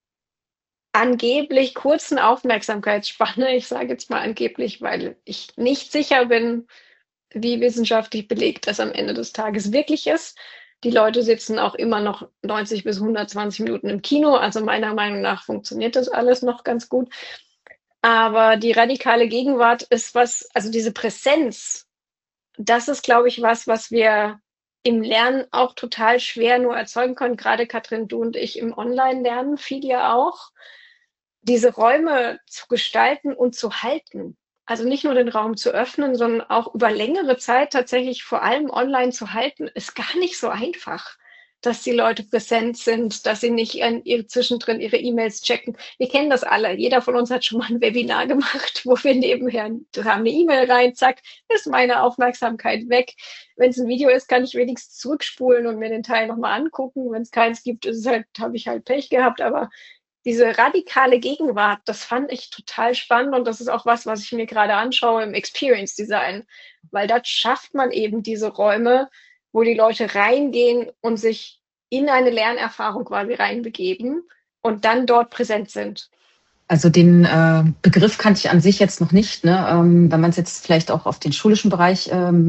angeblich kurzen Aufmerksamkeitsspanne, ich sage jetzt mal angeblich, weil ich nicht sicher bin, wie wissenschaftlich belegt das am Ende des Tages wirklich ist. Die Leute sitzen auch immer noch neunzig bis hundertzwanzig Minuten im Kino, also meiner Meinung nach funktioniert das alles noch ganz gut. Aber die radikale Gegenwart ist was, also diese Präsenz, das ist, glaube ich, was, was wir im Lernen auch total schwer nur erzeugen können. Gerade Katrin, du und ich im Online-Lernen, viel ja auch, diese Räume zu gestalten und zu halten. Also nicht nur den Raum zu öffnen, sondern auch über längere Zeit tatsächlich vor allem online zu halten, ist gar nicht so einfach, dass die Leute präsent sind, dass sie nicht in ihre, zwischendrin ihre E-Mails checken. Wir kennen das alle. Jeder von uns hat schon mal ein Webinar gemacht, wo wir nebenher haben eine E-Mail rein, zack, ist meine Aufmerksamkeit weg. Wenn es ein Video ist, kann ich wenigstens zurückspulen und mir den Teil nochmal angucken. Wenn es keins gibt, ist es halt, habe ich halt Pech gehabt, aber diese radikale Gegenwart, das fand ich total spannend und das ist auch was, was ich mir gerade anschaue im Experience Design, weil da schafft man eben diese Räume, wo die Leute reingehen und sich in eine Lernerfahrung quasi reinbegeben und dann dort präsent sind.
Also den äh, Begriff kannte ich an sich jetzt noch nicht, ne? Ähm, wenn man es jetzt vielleicht auch auf den schulischen Bereich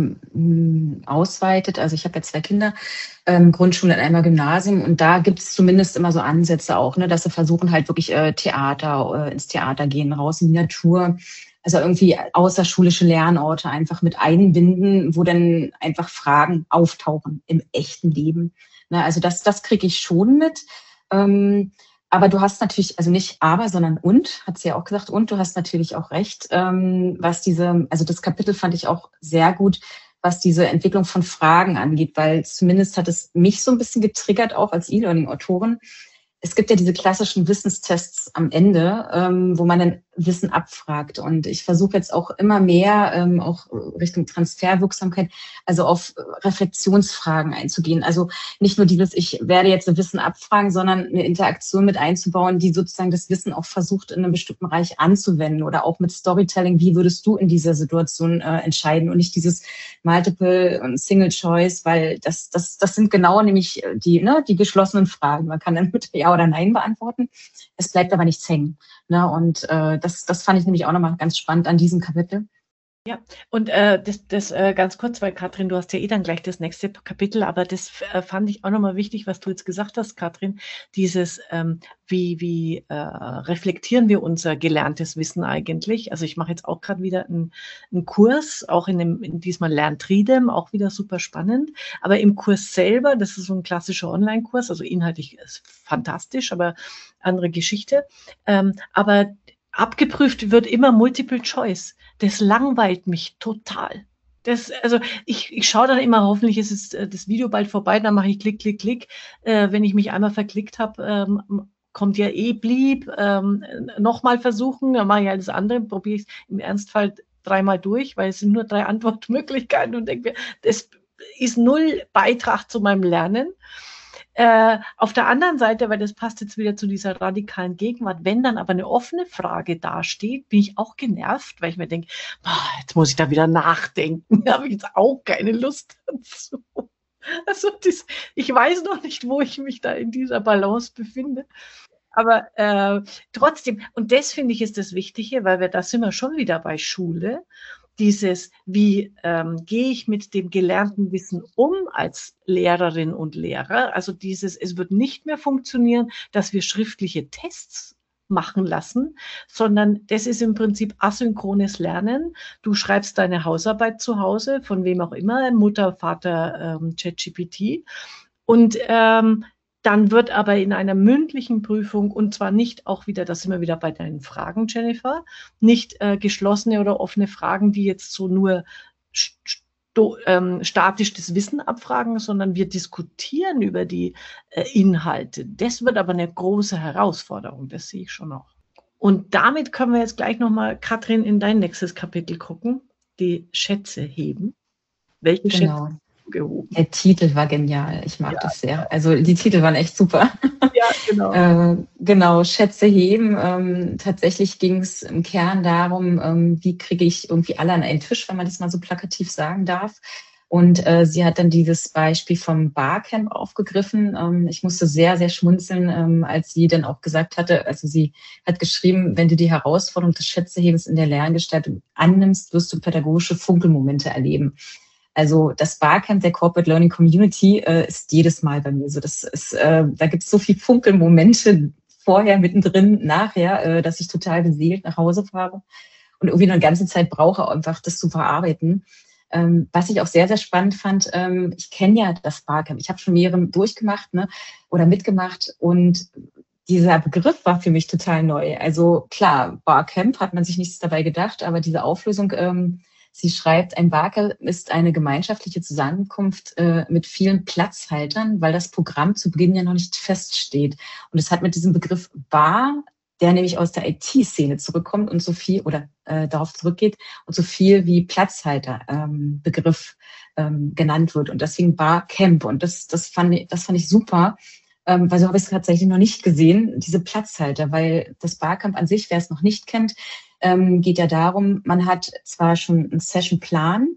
ähm, ausweitet. Also ich habe ja zwei Kinder, ähm, Grundschule und einmal Gymnasium, und da gibt es zumindest immer so Ansätze auch, ne, dass sie versuchen halt wirklich äh, Theater, äh, ins Theater gehen, raus in die Natur. Also irgendwie außerschulische Lernorte einfach mit einbinden, wo dann einfach Fragen auftauchen im echten Leben. Ne? Also das, das kriege ich schon mit. Ähm, Aber du hast natürlich, also nicht aber, sondern und, hat sie ja auch gesagt, und du hast natürlich auch recht, ähm, was diese, also das Kapitel fand ich auch sehr gut, was diese Entwicklung von Fragen angeht, weil zumindest hat es mich so ein bisschen getriggert, auch als E-Learning-Autorin. Es gibt ja diese klassischen Wissenstests am Ende, ähm, wo man dann Wissen abfragt. Und ich versuche jetzt auch immer mehr, ähm, auch Richtung Transferwirksamkeit, also auf Reflexionsfragen einzugehen. Also nicht nur dieses, ich werde jetzt ein Wissen abfragen, sondern eine Interaktion mit einzubauen, die sozusagen das Wissen auch versucht, in einem bestimmten Bereich anzuwenden. Oder auch mit Storytelling, wie würdest du in dieser Situation äh, entscheiden? Und nicht dieses Multiple und Single Choice, weil das, das, das sind genau nämlich die, ne, die geschlossenen Fragen. Man kann dann mit Ja oder Nein beantworten. Es bleibt aber nichts hängen. Ne? Und äh, das, das fand ich nämlich auch nochmal ganz spannend an diesem Kapitel.
Ja, und äh, das, das äh, ganz kurz, weil Katrin, du hast ja eh dann gleich das nächste Kapitel, aber das äh, fand ich auch nochmal wichtig, was du jetzt gesagt hast, Katrin, dieses, ähm, wie, wie äh, reflektieren wir unser gelerntes Wissen eigentlich? Also ich mache jetzt auch gerade wieder einen, einen Kurs, auch in dem, in diesmal Lern-Tridem, auch wieder super spannend, aber im Kurs selber, das ist so ein klassischer Online-Kurs, also inhaltlich ist fantastisch, aber andere Geschichte, ähm, aber abgeprüft wird immer Multiple Choice. Das langweilt mich total. Das, also ich, ich schaue dann immer, hoffentlich ist es, äh, das Video bald vorbei, dann mache ich Klick, Klick, Klick. Äh, wenn ich mich einmal verklickt habe, ähm, kommt ja eh blieb, ähm, nochmal versuchen, dann mache ich alles andere, probiere ich es im Ernstfall dreimal durch, weil es sind nur drei Antwortmöglichkeiten und denke mir, das ist null Beitrag zu meinem Lernen. Äh, auf der anderen Seite, weil das passt jetzt wieder zu dieser radikalen Gegenwart, wenn dann aber eine offene Frage dasteht, bin ich auch genervt, weil ich mir denke, boah, jetzt muss ich da wieder nachdenken, da habe ich jetzt auch keine Lust dazu. Also das, ich weiß noch nicht, wo ich mich da in dieser Balance befinde. Aber äh, trotzdem, und das finde ich ist das Wichtige, weil wir da sind wir schon wieder bei Schule, dieses, wie ähm, gehe ich mit dem gelernten Wissen um als Lehrerin und Lehrer, also dieses, es wird nicht mehr funktionieren, dass wir schriftliche Tests machen lassen, sondern das ist im Prinzip asynchrones Lernen. Du schreibst deine Hausarbeit zu Hause, von wem auch immer, Mutter, Vater, ähm, ChatGPT, und ähm, dann wird aber in einer mündlichen Prüfung, und zwar nicht auch wieder, da sind wir wieder bei deinen Fragen, Jennifer, nicht äh, geschlossene oder offene Fragen, die jetzt so nur sto, ähm, statisch das Wissen abfragen, sondern wir diskutieren über die äh, Inhalte. Das wird aber eine große Herausforderung, das sehe ich schon noch. Und damit können wir jetzt gleich nochmal, Katrin, in dein nächstes Kapitel gucken, die Schätze heben. Welche
Genau.
Schätze gehoben?
Der Titel war genial. Ich mag
ja,
das sehr. Also die Titel waren echt super.
Ja, genau.
äh, genau, Schätze heben. Ähm, tatsächlich ging es im Kern darum, ähm, wie kriege ich irgendwie alle an einen Tisch, wenn man das mal so plakativ sagen darf. Und äh, sie hat dann dieses Beispiel vom Barcamp aufgegriffen. Ähm, ich musste sehr, sehr schmunzeln, ähm, als sie dann auch gesagt hatte, also sie hat geschrieben, wenn du die Herausforderung des Schätzehebens in der Lerngestaltung annimmst, wirst du pädagogische Funkelmomente erleben. Also das Barcamp der Corporate Learning Community äh, ist jedes Mal bei mir so. Das ist, äh, da gibt es so viel Funkelmomente vorher, mittendrin, nachher, äh, dass ich total beseelt nach Hause fahre und irgendwie eine ganze Zeit brauche, einfach das zu verarbeiten. Ähm, was ich auch sehr, sehr spannend fand, ähm, ich kenne ja das Barcamp. Ich habe schon mehrere durchgemacht, ne, oder mitgemacht, und dieser Begriff war für mich total neu. Also klar, Barcamp hat man sich nichts dabei gedacht, aber diese Auflösung, ähm, sie schreibt, ein Barcamp ist eine gemeinschaftliche Zusammenkunft äh, mit vielen Platzhaltern, weil das Programm zu Beginn ja noch nicht feststeht. Und es hat mit diesem Begriff Bar, der nämlich aus der I T-Szene zurückkommt und so viel oder äh, darauf zurückgeht und so viel wie Platzhalter ähm, Begriff ähm, genannt wird. Und deswegen Barcamp. Und das, das fand ich, das fand ich super, Ähm, weil so habe ich es tatsächlich noch nicht gesehen, diese Platzhalter, weil das Barcamp an sich, wer es noch nicht kennt, ähm, geht ja darum, man hat zwar schon einen Sessionplan,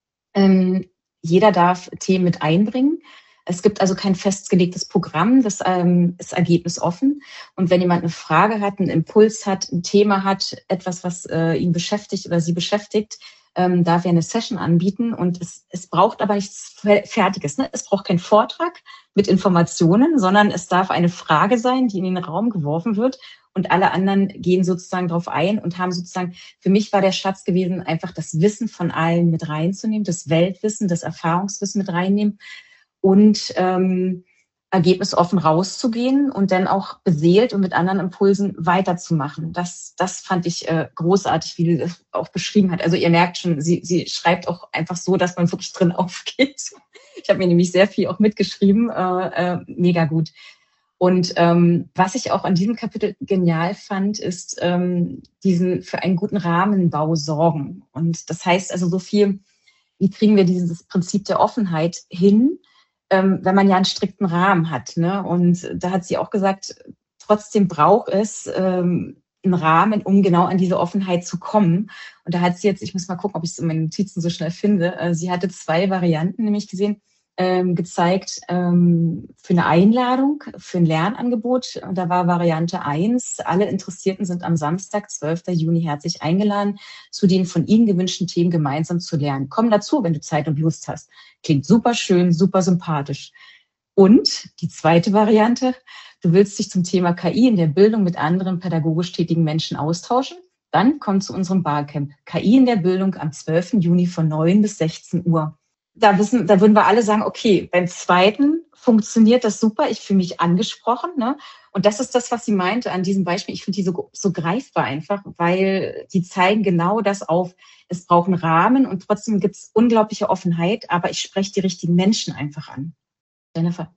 ähm, jeder darf Themen mit einbringen. Es gibt also kein festgelegtes Programm, das ähm, ist ergebnisoffen. Und wenn jemand eine Frage hat, einen Impuls hat, ein Thema hat, etwas, was äh, ihn beschäftigt oder sie beschäftigt, ähm, darf er eine Session anbieten. Und es, es braucht aber nichts Fertiges. Ne? Es braucht keinen Vortrag mit Informationen, sondern es darf eine Frage sein, die in den Raum geworfen wird. Und alle anderen gehen sozusagen darauf ein und haben sozusagen, für mich war der Schatz gewesen, einfach das Wissen von allen mit reinzunehmen, das Weltwissen, das Erfahrungswissen mit reinnehmen und ähm, ergebnisoffen rauszugehen und dann auch beseelt und mit anderen Impulsen weiterzumachen. Das, das fand ich äh, großartig, wie du das auch beschrieben hast. Also ihr merkt schon, sie, sie schreibt auch einfach so, dass man wirklich drin aufgeht. Ich habe mir nämlich sehr viel auch mitgeschrieben, äh, äh, mega gut. Und ähm, was ich auch an diesem Kapitel genial fand, ist ähm, diesen für einen guten Rahmenbau sorgen. Und das heißt also so viel, wie kriegen wir dieses Prinzip der Offenheit hin, ähm, wenn man ja einen strikten Rahmen hat. Ne? Und da hat sie auch gesagt, trotzdem braucht es ähm, einen Rahmen, um genau an diese Offenheit zu kommen. Und da hat sie jetzt, ich muss mal gucken, ob ich es in meinen Notizen so schnell finde, äh, sie hatte zwei Varianten nämlich gesehen, ähm, gezeigt ähm, für eine Einladung, für ein Lernangebot. Und da war Variante eins, alle Interessierten sind am Samstag, zwölften Juni, herzlich eingeladen, zu den von Ihnen gewünschten Themen gemeinsam zu lernen. Komm dazu, wenn du Zeit und Lust hast. Klingt super schön, super sympathisch. Und die zweite Variante, du willst dich zum Thema K I in der Bildung mit anderen pädagogisch tätigen Menschen austauschen? Dann komm zu unserem Barcamp. K I in der Bildung am zwölften Juni von neun bis sechzehn Uhr. Da wissen, da würden wir alle sagen, okay, beim zweiten funktioniert das super, ich fühle mich angesprochen, ne? Und das ist das, was sie meinte an diesem Beispiel. Ich finde die so, so greifbar einfach, weil die zeigen genau das auf. Es braucht einen Rahmen und trotzdem gibt es unglaubliche Offenheit, aber ich spreche die richtigen Menschen einfach an. Jennifer.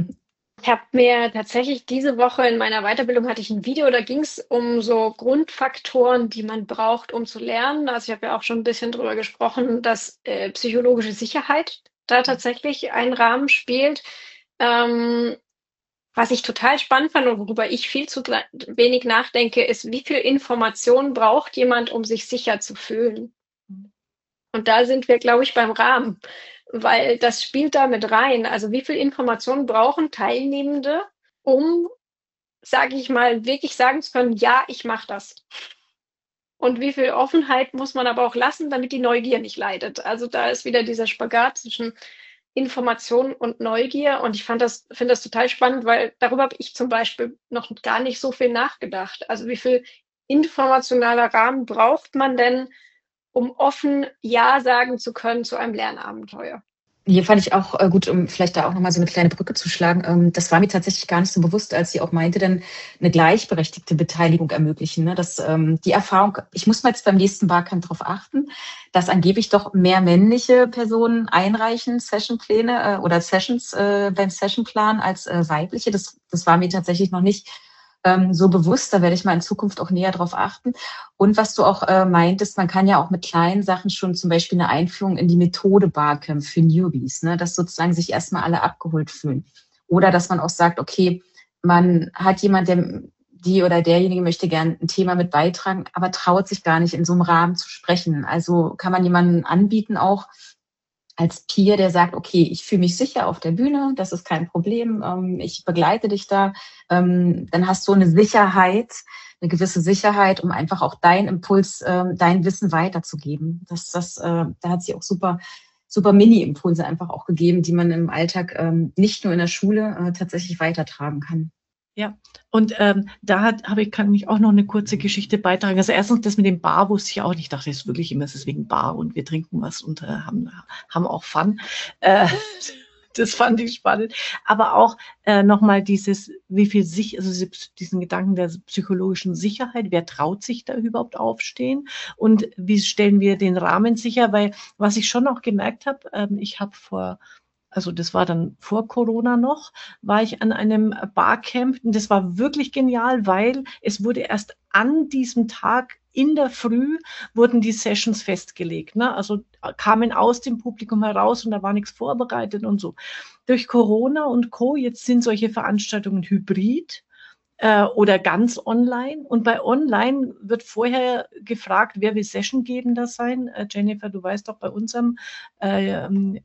Ich habe mir tatsächlich diese Woche in meiner Weiterbildung hatte ich ein Video, da ging es um so Grundfaktoren, die man braucht, um zu lernen. Also ich habe ja auch schon ein bisschen drüber gesprochen, dass äh, psychologische Sicherheit da tatsächlich einen Rahmen spielt. Ähm, was ich total spannend fand und worüber ich viel zu wenig nachdenke, ist, wie viel Information braucht jemand, um sich sicher zu fühlen? Und da sind wir, glaube ich, beim Rahmen, weil das spielt da mit rein. Also wie viel Informationen brauchen Teilnehmende, um, sage ich mal, wirklich sagen zu können, ja, ich mache das. Und wie viel Offenheit muss man aber auch lassen, damit die Neugier nicht leidet. Also da ist wieder dieser Spagat zwischen Information und Neugier. Und ich fand das, finde das total spannend, weil darüber habe ich zum Beispiel noch gar nicht so viel nachgedacht. Also wie viel informationaler Rahmen braucht man denn, um offen Ja sagen zu können zu einem Lernabenteuer?
Hier fand ich auch äh, gut, um vielleicht da auch nochmal so eine kleine Brücke zu schlagen. Ähm, das war mir tatsächlich gar nicht so bewusst, als sie auch meinte, dann eine gleichberechtigte Beteiligung ermöglichen. Ne? Dass ähm, die Erfahrung, ich muss mal jetzt beim nächsten Barcamp darauf achten, dass angeblich doch mehr männliche Personen einreichen, Sessionpläne äh, oder Sessions äh, beim Sessionplan als äh, weibliche. Das, das war mir tatsächlich noch nicht ähm, so bewusst. Da werde ich mal in Zukunft auch näher drauf achten. Und was du auch äh, meintest, man kann ja auch mit kleinen Sachen schon zum Beispiel eine Einführung in die Methode Barcamp für Newbies, ne, dass sozusagen sich erstmal alle abgeholt fühlen. Oder dass man auch sagt, okay, man hat jemand, der die oder derjenige möchte gern ein Thema mit beitragen, aber traut sich gar nicht in so einem Rahmen zu sprechen. Also kann man jemanden anbieten auch als Peer, der sagt, okay, ich fühle mich sicher auf der Bühne, das ist kein Problem, ähm, ich begleite dich da. Ähm, dann hast du eine Sicherheit, eine gewisse Sicherheit, um einfach auch deinen Impuls, ähm, dein Wissen weiterzugeben. Das, das, äh, da hat sie auch super, super Mini-Impulse einfach auch gegeben, die man im Alltag ähm, nicht nur in der Schule äh, tatsächlich weitertragen kann.
Ja, und ähm, da hat, habe ich, kann ich auch noch eine kurze Geschichte beitragen. Also erstens, das mit dem Bar wusste ich auch nicht. Ich dachte, es ist wirklich immer, es ist wegen Bar und wir trinken was und äh, haben, haben auch Fun. Äh, das fand ich spannend. Aber auch äh, nochmal dieses, wie viel sich, also diesen Gedanken der psychologischen Sicherheit, wer traut sich da überhaupt aufstehen und wie stellen wir den Rahmen sicher? Weil was ich schon noch gemerkt habe, ähm, ich habe vor also das war dann vor Corona noch, war ich an einem Barcamp und das war wirklich genial, weil es wurde erst an diesem Tag in der Früh wurden die Sessions festgelegt, ne? Also kamen aus dem Publikum heraus und da war nichts vorbereitet und so. Durch Corona und Co. jetzt sind solche Veranstaltungen hybrid äh, oder ganz online. Und bei online wird vorher gefragt, wer will Sessiongebender sein. Äh, Jennifer, du weißt doch, bei unserem äh,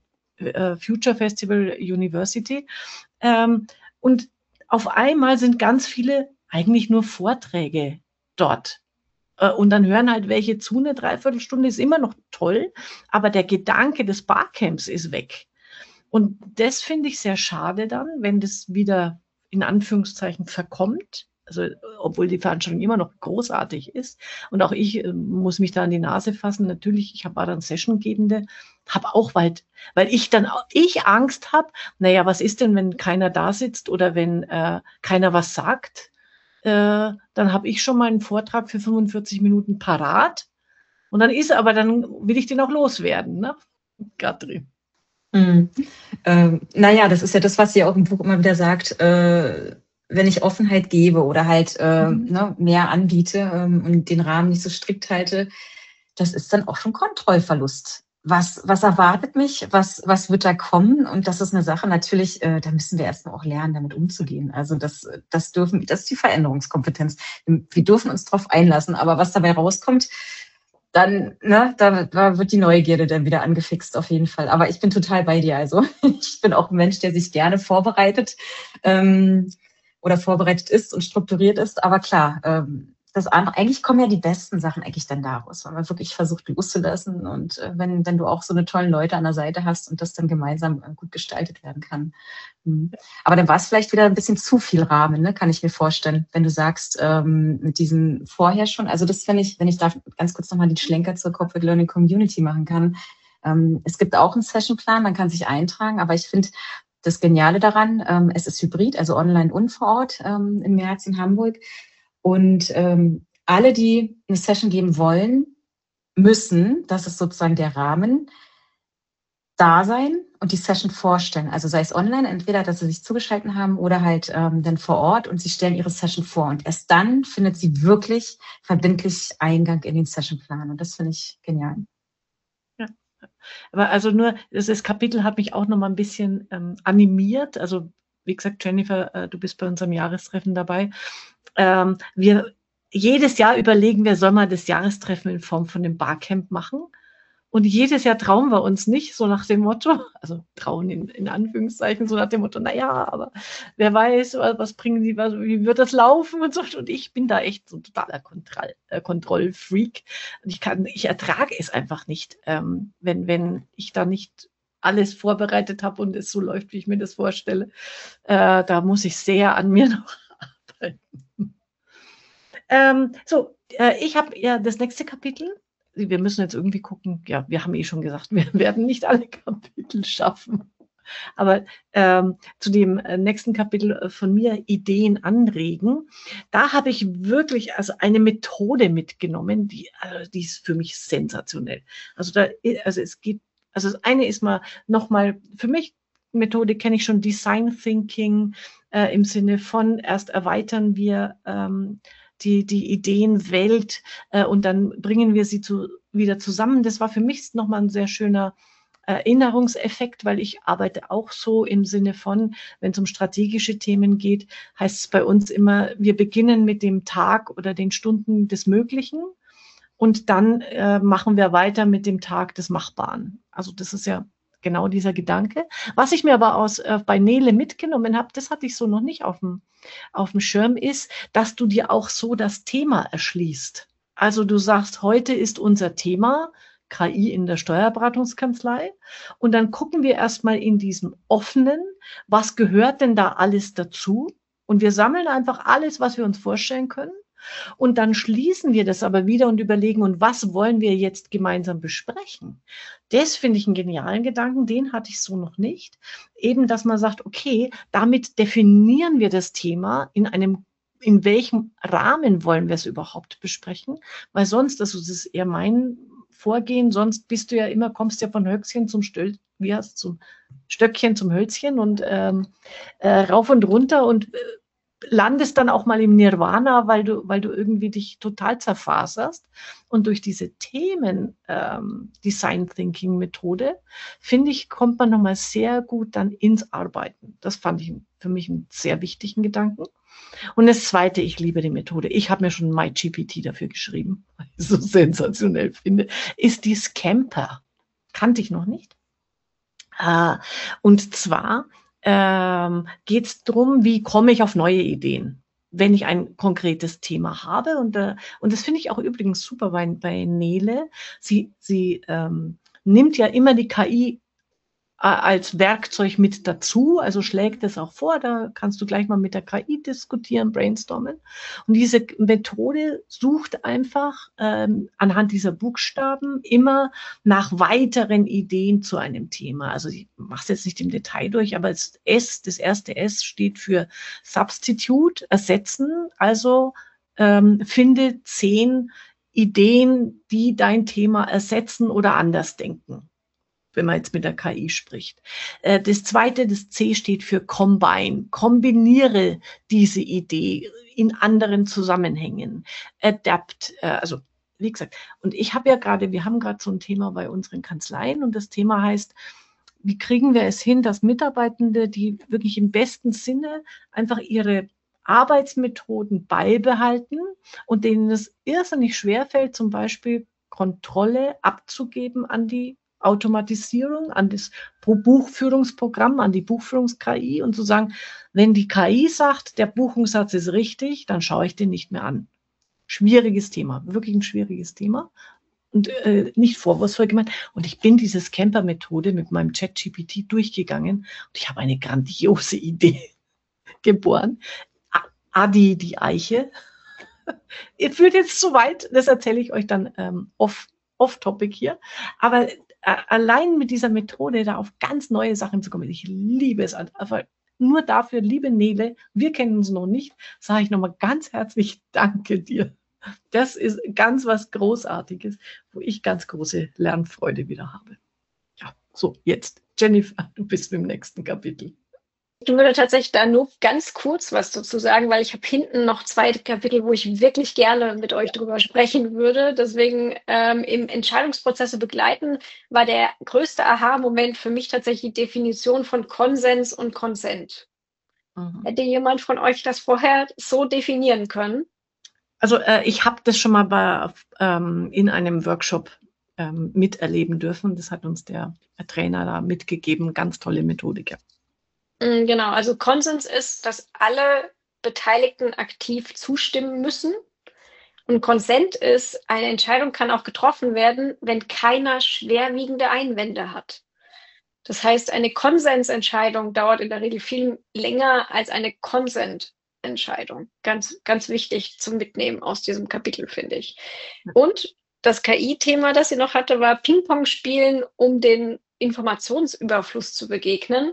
äh, Future Festival University. Ähm, und auf einmal sind ganz viele eigentlich nur Vorträge dort. Und dann hören halt welche zu, eine Dreiviertelstunde ist immer noch toll, aber der Gedanke des Barcamps ist weg. Und das finde ich sehr schade dann, wenn das wieder in Anführungszeichen verkommt. Also, obwohl die Veranstaltung immer noch großartig ist. Und auch ich äh, muss mich da an die Nase fassen. Natürlich, ich war dann Sessiongebende, habe auch, weil, weil ich dann auch, ich Angst habe, naja, was ist denn, wenn keiner da sitzt oder wenn äh, keiner was sagt? Äh, dann habe ich schon mal einen Vortrag für fünfundvierzig Minuten parat. Und dann ist aber, dann will ich den auch loswerden, ne? Katrin.
Mhm. Ähm, naja, das ist ja das, was sie auch im Buch immer wieder sagt, äh, wenn ich Offenheit gebe oder halt äh, mhm. ne, mehr anbiete ähm, und den Rahmen nicht so strikt halte, das ist dann auch schon Kontrollverlust. Was, was erwartet mich? Was, was wird da kommen? Und das ist eine Sache, natürlich, äh, da müssen wir erstmal auch lernen, damit umzugehen. Also das, das dürfen, das ist die Veränderungskompetenz. Wir dürfen uns drauf einlassen, aber was dabei rauskommt, dann, ne, da, da wird die Neugierde dann wieder angefixt, auf jeden Fall. Aber ich bin total bei dir. Also ich bin auch ein Mensch, der sich gerne vorbereitet ähm, oder vorbereitet ist und strukturiert ist. Aber klar, ähm, das andere, eigentlich kommen ja die besten Sachen eigentlich dann daraus, weil man wirklich versucht loszulassen und äh, wenn, wenn du auch so eine tollen Leute an der Seite hast und das dann gemeinsam äh, gut gestaltet werden kann. Mhm. Aber dann war es vielleicht wieder ein bisschen zu viel Rahmen, ne, kann ich mir vorstellen, wenn du sagst, ähm, mit diesen vorher schon, also das finde ich, wenn ich da ganz kurz nochmal den Schlenker zur Corporate Learning Community machen kann. Ähm, es gibt auch einen Sessionplan, man kann sich eintragen, aber ich finde das Geniale daran, ähm, es ist hybrid, also online und vor Ort ähm, im März in Hamburg. Und ähm, alle, die eine Session geben wollen, müssen, das ist sozusagen der Rahmen, da sein und die Session vorstellen. Also sei es online, entweder, dass sie sich zugeschaltet haben oder halt ähm, dann vor Ort und sie stellen ihre Session vor. Und erst dann findet sie wirklich verbindlich Eingang in den Sessionplan. Und das finde ich genial.
Ja. Aber also nur, das, das Kapitel hat mich auch noch mal ein bisschen ähm, animiert. Also wie gesagt, Jennifer, äh, du bist bei unserem Jahrestreffen dabei. Ähm, wir jedes Jahr überlegen wir, soll man das Jahrestreffen in Form von einem Barcamp machen? Und jedes Jahr trauen wir uns nicht, so nach dem Motto, also trauen in, in Anführungszeichen, so nach dem Motto, naja, aber wer weiß, was bringen die, wie wird das laufen und so. Und ich bin da echt so ein totaler Kontroll, äh, Kontrollfreak. Und ich kann, ich ertrage es einfach nicht, ähm, wenn, wenn ich da nicht alles vorbereitet habe und es so läuft, wie ich mir das vorstelle. Äh, da muss ich sehr an mir noch arbeiten. Ähm, so, äh, ich habe ja das nächste Kapitel. Wir müssen jetzt irgendwie gucken, ja, wir haben eh schon gesagt, wir werden nicht alle Kapitel schaffen. Aber ähm, zu dem nächsten Kapitel von mir, Ideen anregen, da habe ich wirklich also eine Methode mitgenommen, die, also die ist für mich sensationell. Also da, also es geht, also das eine ist mal nochmal, für mich Methode kenne ich schon, Design Thinking äh, im Sinne von erst erweitern wir ähm, die, die Ideenwelt äh, und dann bringen wir sie zu, wieder zusammen. Das war für mich nochmal ein sehr schöner Erinnerungseffekt, weil ich arbeite auch so im Sinne von, wenn es um strategische Themen geht, heißt es bei uns immer, wir beginnen mit dem Tag oder den Stunden des Möglichen und dann äh, machen wir weiter mit dem Tag des Machbaren. Also das ist ja genau dieser Gedanke. Was ich mir aber aus äh, bei Nele mitgenommen habe, das hatte ich so noch nicht auf dem auf dem Schirm, ist, dass du dir auch so das Thema erschließt. Also du sagst, heute ist unser Thema K I in der Steuerberatungskanzlei und dann gucken wir erstmal in diesem offenen, was gehört denn da alles dazu? Und wir sammeln einfach alles, was wir uns vorstellen können. Und dann schließen wir das aber wieder und überlegen, und was wollen wir jetzt gemeinsam besprechen? Das finde ich einen genialen Gedanken, den hatte ich so noch nicht. Eben, dass man sagt, okay, damit definieren wir das Thema in einem, in welchem Rahmen wollen wir es überhaupt besprechen? Weil sonst, also das ist eher mein Vorgehen, sonst bist du ja immer, kommst ja von Höchstchen zum Stöll, wie heißt zum Stöckchen zum Hölzchen und ähm, äh, rauf und runter und äh, landest dann auch mal im Nirvana, weil du, weil du irgendwie dich total zerfaserst. Und durch diese Themen, ähm, Design Thinking Methode, finde ich, kommt man nochmal sehr gut dann ins Arbeiten. Das fand ich für mich einen sehr wichtigen Gedanken. Und das Zweite, ich liebe die Methode. Ich habe mir schon MyGPT dafür geschrieben, weil ich es so sensationell finde, ist die Scamper. Kannte ich noch nicht. Äh, und zwar ähm, geht es darum, wie komme ich auf neue Ideen, wenn ich ein konkretes Thema habe. Und, äh, und das finde ich auch übrigens super bei, bei Nele. Sie, sie ähm, nimmt ja immer die K I äh, als Werkzeug mit dazu, also schlägt es auch vor, da kannst du gleich mal mit der K I diskutieren, brainstormen. Und diese Methode sucht einfach ähm, anhand dieser Buchstaben immer nach weiteren Ideen zu einem Thema. Also ich mache es jetzt nicht im Detail durch, aber das S, das erste S steht für Substitute, ersetzen, also ähm, finde zehn Ideen, die dein Thema ersetzen oder anders denken, wenn man jetzt mit der K I spricht. Das zweite, das C steht für Combine. Kombiniere diese Idee in anderen Zusammenhängen. Adapt, also wie gesagt. Und ich habe ja gerade, wir haben gerade so ein Thema bei unseren Kanzleien und das Thema heißt, wie kriegen wir es hin, dass Mitarbeitende, die wirklich im besten Sinne einfach ihre Arbeitsmethoden beibehalten und denen es irrsinnig schwerfällt, zum Beispiel Kontrolle abzugeben an die Automatisierung, an das Buchführungsprogramm, an die Buchführungs-K I und zu sagen, wenn die K I sagt, der Buchungssatz ist richtig, dann schaue ich den nicht mehr an. Schwieriges Thema, wirklich ein schwieriges Thema und äh, nicht vorwurfsvoll gemeint. Und ich bin diese Scamper-Methode mit meinem ChatGPT durchgegangen und ich habe eine grandiose Idee geboren. Adi, die Eiche. Ihr führt jetzt zu weit, das erzähle ich euch dann ähm, off, off-topic hier. Aber allein mit dieser Methode da auf ganz neue Sachen zu kommen, ich liebe es. Aber nur dafür, liebe Nele, wir kennen uns noch nicht, sage ich nochmal ganz herzlich Danke dir. Das ist ganz was Großartiges, wo ich ganz große Lernfreude wieder habe. Ja, so, jetzt, Jennifer, du bist mit dem nächsten Kapitel.
Ich würde tatsächlich da nur ganz kurz was dazu sagen, weil ich habe hinten noch zwei Kapitel, wo ich wirklich gerne mit euch drüber sprechen würde. Deswegen ähm, im Entscheidungsprozesse begleiten war der größte Aha-Moment für mich tatsächlich die Definition von Konsens und Consent. Mhm. Hätte jemand von euch das vorher so definieren können?
Also äh, ich habe das schon mal bei, ähm, in einem Workshop ähm, miterleben dürfen. Das hat uns der, der Trainer da mitgegeben. Ganz tolle Methodik.
Genau, also Konsens ist, dass alle Beteiligten aktiv zustimmen müssen. Und Consent ist, eine Entscheidung kann auch getroffen werden, wenn keiner schwerwiegende Einwände hat. Das heißt, eine Konsensentscheidung dauert in der Regel viel länger als eine Consent-Entscheidung. Ganz, ganz wichtig zum Mitnehmen aus diesem Kapitel, finde ich. Und das K I-Thema, das sie noch hatte, war Ping-Pong spielen, um den Informationsüberfluss zu begegnen.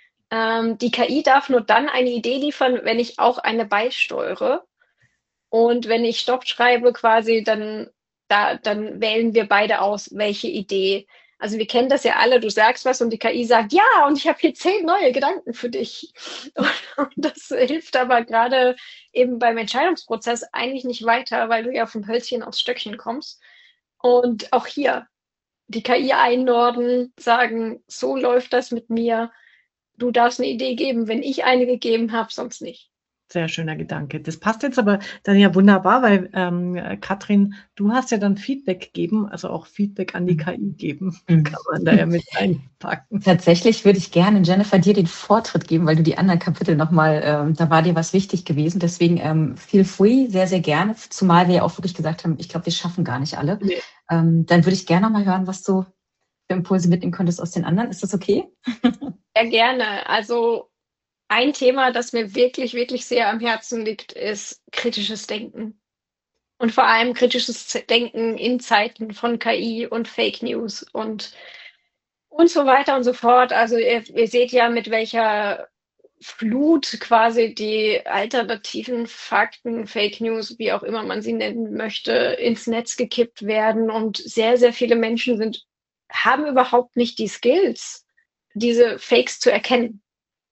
Die K I darf nur dann eine Idee liefern, wenn ich auch eine beisteuere. Und wenn ich Stopp schreibe quasi, dann, da, dann wählen wir beide aus, welche Idee. Also wir kennen das ja alle, du sagst was und die K I sagt, ja, und ich habe hier zehn neue Gedanken für dich. Und das hilft aber gerade eben beim Entscheidungsprozess eigentlich nicht weiter, weil du ja vom Hölzchen aufs Stöckchen kommst. Und auch hier die K I einnorden, sagen, so läuft das mit mir. Du darfst eine Idee geben, wenn ich eine gegeben habe, sonst nicht.
Sehr schöner Gedanke. Das passt jetzt aber dann ja wunderbar, weil ähm, Katrin, du hast ja dann Feedback gegeben, also auch Feedback an die K I geben. Mhm. Kann man da ja mit einpacken.
Tatsächlich würde ich gerne, Jennifer, dir den Vortritt geben, weil du die anderen Kapitel nochmal, ähm, da war dir was wichtig gewesen. Deswegen ähm, feel free, sehr, sehr gerne. Zumal wir ja auch wirklich gesagt haben, ich glaube, wir schaffen gar nicht alle. Nee. Ähm, dann würde ich gerne nochmal hören, was du für Impulse mitnehmen könntest aus den anderen. Ist das okay?
Sehr gerne. Also ein Thema, das mir wirklich, wirklich sehr am Herzen liegt, ist kritisches Denken. Und vor allem kritisches Denken in Zeiten von K I und Fake News und, und so weiter und so fort. Also ihr, ihr seht ja, mit welcher Flut quasi die alternativen Fakten, Fake News, wie auch immer man sie nennen möchte, ins Netz gekippt werden. Und sehr, sehr viele Menschen sind, haben überhaupt nicht die Skills, diese Fakes zu erkennen.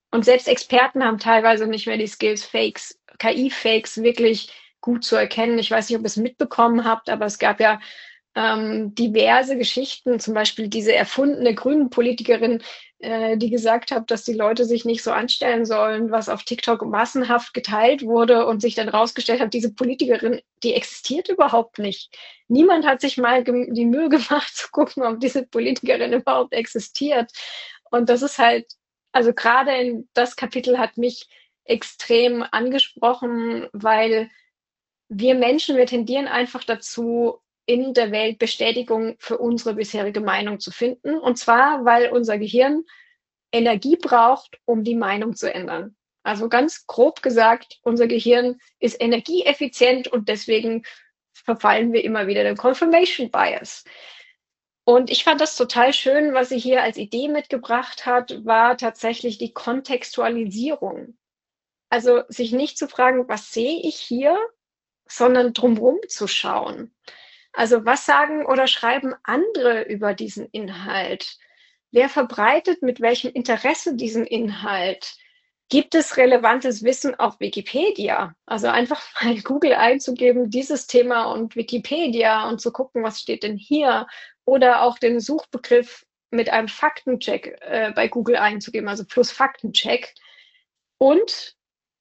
Und selbst Experten haben teilweise nicht mehr die Skills, Fakes, K I-Fakes wirklich gut zu erkennen. Ich weiß nicht, ob ihr es mitbekommen habt, aber es gab ja ähm, diverse Geschichten, zum Beispiel diese erfundene grünen Politikerin, äh, die gesagt hat, dass die Leute sich nicht so anstellen sollen, was auf TikTok massenhaft geteilt wurde und sich dann rausgestellt hat, diese Politikerin, die existiert überhaupt nicht. Niemand hat sich mal die Mühe gemacht zu gucken, ob diese Politikerin überhaupt existiert. Und das ist halt, also gerade in das Kapitel hat mich extrem angesprochen, weil wir Menschen, wir tendieren einfach dazu, in der Welt Bestätigung für unsere bisherige Meinung zu finden. Und zwar, weil unser Gehirn Energie braucht, um die Meinung zu ändern. Also ganz grob gesagt, unser Gehirn ist energieeffizient und deswegen verfallen wir immer wieder dem Confirmation Bias. Und ich fand das total schön, was sie hier als Idee mitgebracht hat, war tatsächlich die Kontextualisierung. Also sich nicht zu fragen, was sehe ich hier, sondern drumherum zu schauen. Also was sagen oder schreiben andere über diesen Inhalt? Wer verbreitet mit welchem Interesse diesen Inhalt? Gibt es relevantes Wissen auf Wikipedia? Also einfach mal Google einzugeben, dieses Thema und Wikipedia und zu gucken, was steht denn hier? Oder auch den Suchbegriff mit einem Faktencheck äh, bei Google einzugeben, also plus Faktencheck. Und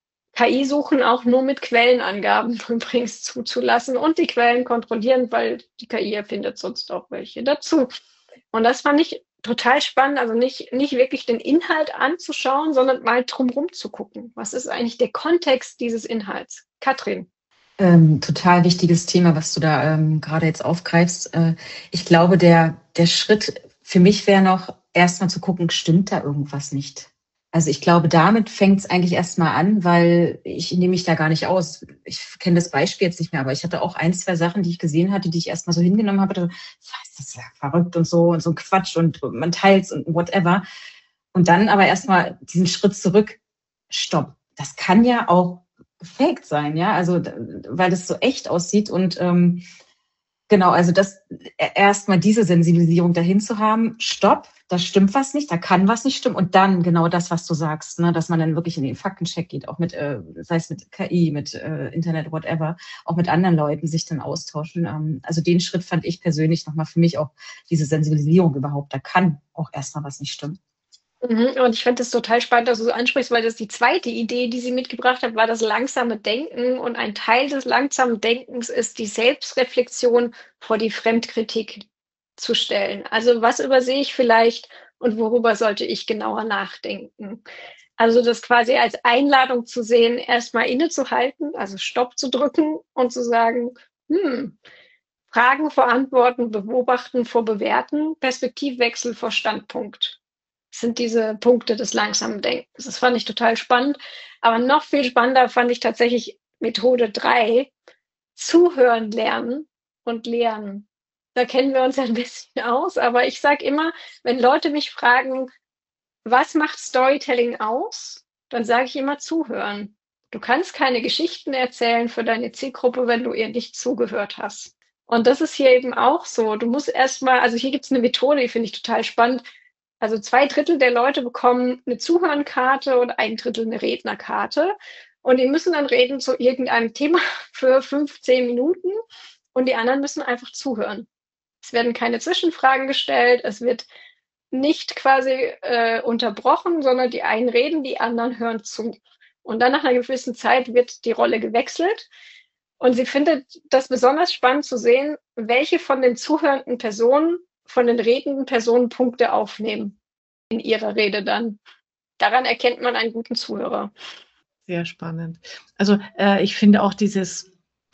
K I-Suchen auch nur mit Quellenangaben übrigens zuzulassen und die Quellen kontrollieren, weil die K I erfindet sonst auch welche dazu. Und das fand ich total spannend, also nicht, nicht wirklich den Inhalt anzuschauen, sondern mal drumherum zu gucken. Was ist eigentlich der Kontext dieses Inhalts? Katrin.
Ähm, total wichtiges Thema, was du da ähm, gerade jetzt aufgreifst. Äh, ich glaube, der, der Schritt für mich wäre noch, erstmal zu gucken, stimmt da irgendwas nicht? Also ich glaube, damit fängt es eigentlich erstmal an, weil ich nehme mich da gar nicht aus. Ich kenne das Beispiel jetzt nicht mehr, aber ich hatte auch ein, zwei Sachen, die ich gesehen hatte, die ich erstmal so hingenommen habe. Was, das ist ja verrückt und so und so Quatsch und man teilt's und whatever. Und dann aber erstmal diesen Schritt zurück, stopp. Das kann ja auch gefaked sein, ja, also weil das so echt aussieht und ähm, genau, also das erstmal diese Sensibilisierung dahin zu haben, stopp, da stimmt was nicht, da kann was nicht stimmen und dann genau das, was du sagst, ne, dass man dann wirklich in den Faktencheck geht, auch mit, äh, sei es mit K I, mit äh, Internet, whatever, auch mit anderen Leuten sich dann austauschen. Ähm, also den Schritt fand ich persönlich nochmal für mich auch diese Sensibilisierung überhaupt, da kann auch erstmal was nicht stimmen.
Mhm, und ich finde es total spannend, dass du so ansprichst, weil das die zweite Idee, die sie mitgebracht hat, war das langsame Denken. Und ein Teil des langsamen Denkens ist die Selbstreflexion vor die Fremdkritik zu stellen. Also was übersehe ich vielleicht und worüber sollte ich genauer nachdenken? Also das quasi als Einladung zu sehen, erstmal innezuhalten, also Stopp zu drücken und zu sagen, hm, Fragen vor Antworten, beobachten vor Bewerten, Perspektivwechsel vor Standpunkt. Sind diese Punkte des langsamen Denkens. Das fand ich total spannend. Aber noch viel spannender fand ich tatsächlich Methode drei, zuhören, lernen und lernen. Da kennen wir uns ja ein bisschen aus, aber ich sage immer, wenn Leute mich fragen, was macht Storytelling aus, dann sage ich immer zuhören. Du kannst keine Geschichten erzählen für deine Zielgruppe, wenn du ihr nicht zugehört hast. Und das ist hier eben auch so. Du musst erstmal, also hier gibt es eine Methode, die finde ich total spannend. Also zwei Drittel der Leute bekommen eine Zuhörenkarte und ein Drittel eine Rednerkarte. Und die müssen dann reden zu irgendeinem Thema für fünfzehn Minuten und die anderen müssen einfach zuhören. Es werden keine Zwischenfragen gestellt, es wird nicht quasi äh, unterbrochen, sondern die einen reden, die anderen hören zu. Und dann nach einer gewissen Zeit wird die Rolle gewechselt. Und sie findet das besonders spannend zu sehen, welche von den zuhörenden Personen von den redenden Personen Punkte aufnehmen in ihrer Rede dann. Daran erkennt man einen guten Zuhörer.
Sehr spannend. Also äh, ich finde auch dieses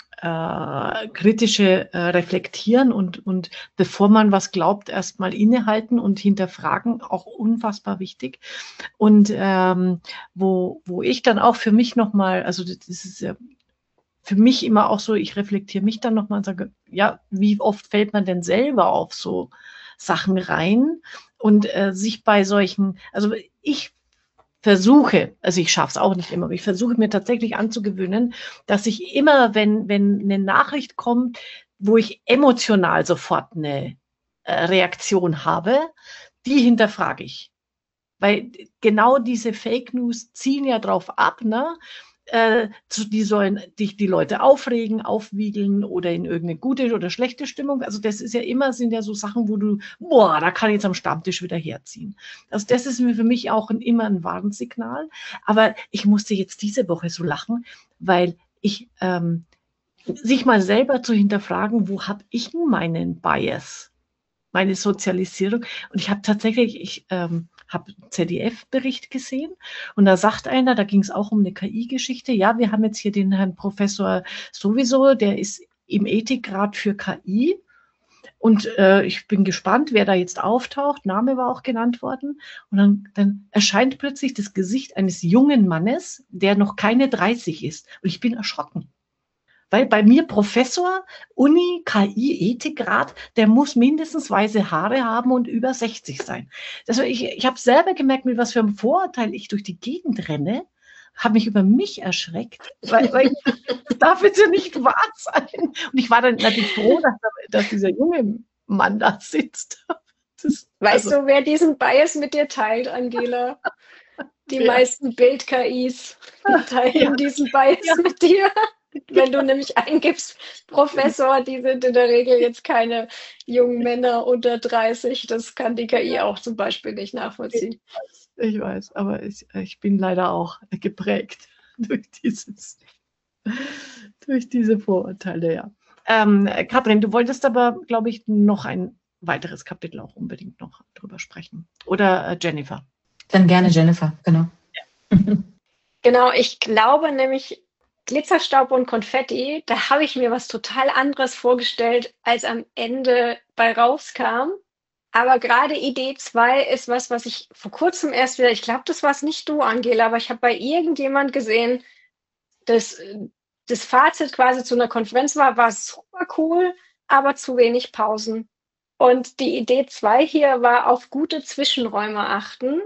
äh, kritische äh, Reflektieren und, und bevor man was glaubt, erstmal innehalten und hinterfragen, auch unfassbar wichtig. Und ähm, wo, wo ich dann auch für mich nochmal, also das ist ja für mich immer auch so, ich reflektiere mich dann nochmal und sage, ja, wie oft fällt man denn selber auf so Sachen rein und äh, sich bei solchen, also ich versuche, also ich schaffe es auch nicht immer, aber ich versuche mir tatsächlich anzugewöhnen, dass ich immer, wenn, wenn eine Nachricht kommt, wo ich emotional sofort eine äh, Reaktion habe, die hinterfrage ich. Weil genau diese Fake News zielen ja drauf ab, ne? Äh, die sollen dich die Leute aufregen, aufwiegeln oder in irgendeine gute oder schlechte Stimmung. Also das ist ja immer, sind ja so Sachen, wo du, boah, da kann ich jetzt am Stammtisch wieder herziehen. Also das ist mir für mich auch ein, immer ein Warnsignal. Aber ich musste jetzt diese Woche so lachen, weil ich ähm, sich mal selber zu hinterfragen, wo habe ich nun meinen Bias, meine Sozialisierung? Und ich habe tatsächlich, ich ähm, habe einen Z D F-Bericht gesehen und da sagt einer, da ging es auch um eine K I-Geschichte, ja, wir haben jetzt hier den Herrn Professor sowieso, der ist im Ethikrat für K I und äh, ich bin gespannt, wer da jetzt auftaucht, Name war auch genannt worden und dann, dann erscheint plötzlich das Gesicht eines jungen Mannes, der noch keine dreißig ist und ich bin erschrocken. Weil bei mir Professor, Uni, K I, Ethikrat, der muss mindestens weiße Haare haben und über sechzig sein. Also ich, ich habe selber gemerkt, mit was für einem Vorurteil ich durch die Gegend renne, habe mich über mich erschreckt, weil, weil das darf jetzt ja nicht wahr sein. Und ich war dann natürlich froh, dass, dass dieser junge Mann da sitzt.
Das, weißt also, du, wer diesen Bias mit dir teilt, Angela? Die ja. meisten Bild-K Is teilen ja. diesen Bias ja. mit dir. Wenn du nämlich eingibst, Professor, die sind in der Regel jetzt keine jungen Männer unter dreißig. Das kann die K I auch zum Beispiel nicht nachvollziehen.
Ich weiß, ich weiß aber ich, ich bin leider auch geprägt durch dieses, durch diese Vorurteile, ja. Ähm, Katrin, du wolltest aber, glaube ich, noch ein weiteres Kapitel auch unbedingt noch drüber sprechen. Oder äh, Jennifer?
Dann gerne Jennifer, genau.
Ja. Genau, ich glaube nämlich, Glitzerstaub und Konfetti, da habe ich mir was total anderes vorgestellt, als am Ende bei rauskam. Aber gerade Idee zwei ist was, was ich vor kurzem erst wieder, ich glaube, das war es nicht du, Angela, aber ich habe bei irgendjemand gesehen, dass das Fazit quasi zu einer Konferenz war, war super cool, aber zu wenig Pausen. Und die Idee zwei hier war auf gute Zwischenräume achten.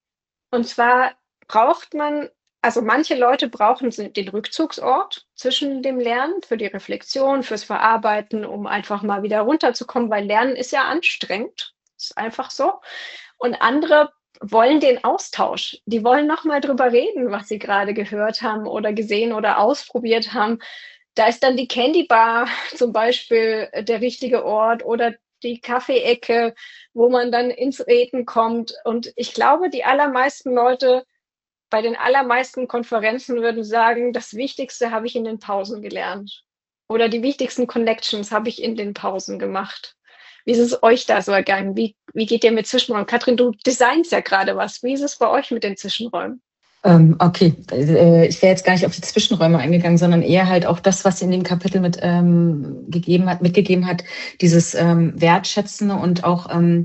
Und zwar braucht man Also manche Leute brauchen den Rückzugsort zwischen dem Lernen für die Reflexion, fürs Verarbeiten, um einfach mal wieder runterzukommen, weil Lernen ist ja anstrengend. Ist einfach so. Und andere wollen den Austausch. Die wollen nochmal drüber reden, was sie gerade gehört haben oder gesehen oder ausprobiert haben. Da ist dann die Candy Bar zum Beispiel der richtige Ort oder die Kaffeeecke, wo man dann ins Reden kommt. Und ich glaube, die allermeisten Leute bei den allermeisten Konferenzen würden sagen, das Wichtigste habe ich in den Pausen gelernt. Oder die wichtigsten Connections habe ich in den Pausen gemacht. Wie ist es euch da so ergangen? Wie, wie geht ihr mit Zwischenräumen? Katrin, du designst ja gerade was. Wie ist es bei euch mit den Zwischenräumen?
Ähm, okay, ich wäre jetzt gar nicht auf die Zwischenräume eingegangen, sondern eher halt auch das, was sie in dem Kapitel mit ähm, gegeben hat, mitgegeben hat, dieses ähm, Wertschätzen und auch ähm,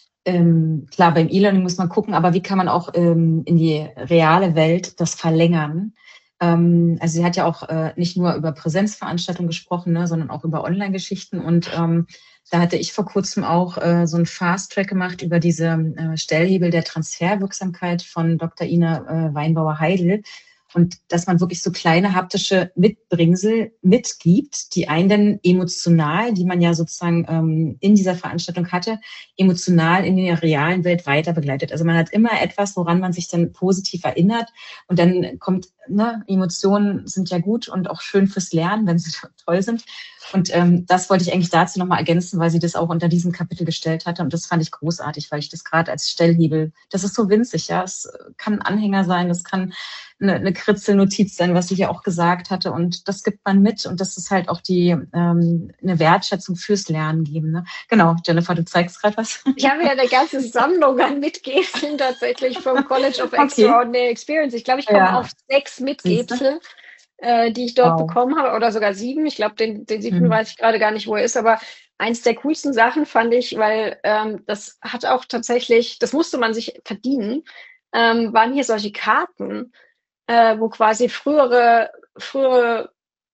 Ähm, klar, beim E-Learning muss man gucken, aber wie kann man auch ähm, in die reale Welt das verlängern? Ähm, also sie hat ja auch äh, nicht nur über Präsenzveranstaltungen gesprochen, ne, sondern auch über Online-Geschichten. Und ähm, da hatte ich vor kurzem auch äh, so einen Fast-Track gemacht über diese äh, Stellhebel der Transferwirksamkeit von Doktor Ina äh, Weinbauer-Heidel. Und dass man wirklich so kleine haptische Mitbringsel mitgibt, die einen dann emotional, die man ja sozusagen ähm, in dieser Veranstaltung hatte, emotional in der realen Welt weiter begleitet. Also man hat immer etwas, woran man sich dann positiv erinnert. Und dann kommt, ne, Emotionen sind ja gut und auch schön fürs Lernen, wenn sie toll sind. Und ähm, das wollte ich eigentlich dazu nochmal ergänzen, weil sie das auch unter diesem Kapitel gestellt hatte. Und das fand ich großartig, weil ich das gerade als Stellhebel, das ist so winzig, ja. Es kann ein Anhänger sein, das kann eine, eine Kritzelnotiz sein, was sie ja auch gesagt hatte. Und das gibt man mit. Und das ist halt auch die ähm, eine Wertschätzung fürs Lernen geben. Ne? Genau, Jennifer, du zeigst gerade was.
Ich habe ja eine ganze Sammlung an Mitgebseln tatsächlich vom College of Extraordinary okay. Experience. Ich glaube, ich komme ja. auf sechs Mitgebsel, äh, die ich dort wow. bekommen habe. Oder sogar sieben. Ich glaube, den, den siebten mhm. weiß ich gerade gar nicht, wo er ist. Aber eins der coolsten Sachen fand ich, weil ähm, das hat auch tatsächlich, das musste man sich verdienen, ähm, waren hier solche Karten, äh, wo quasi frühere, frühere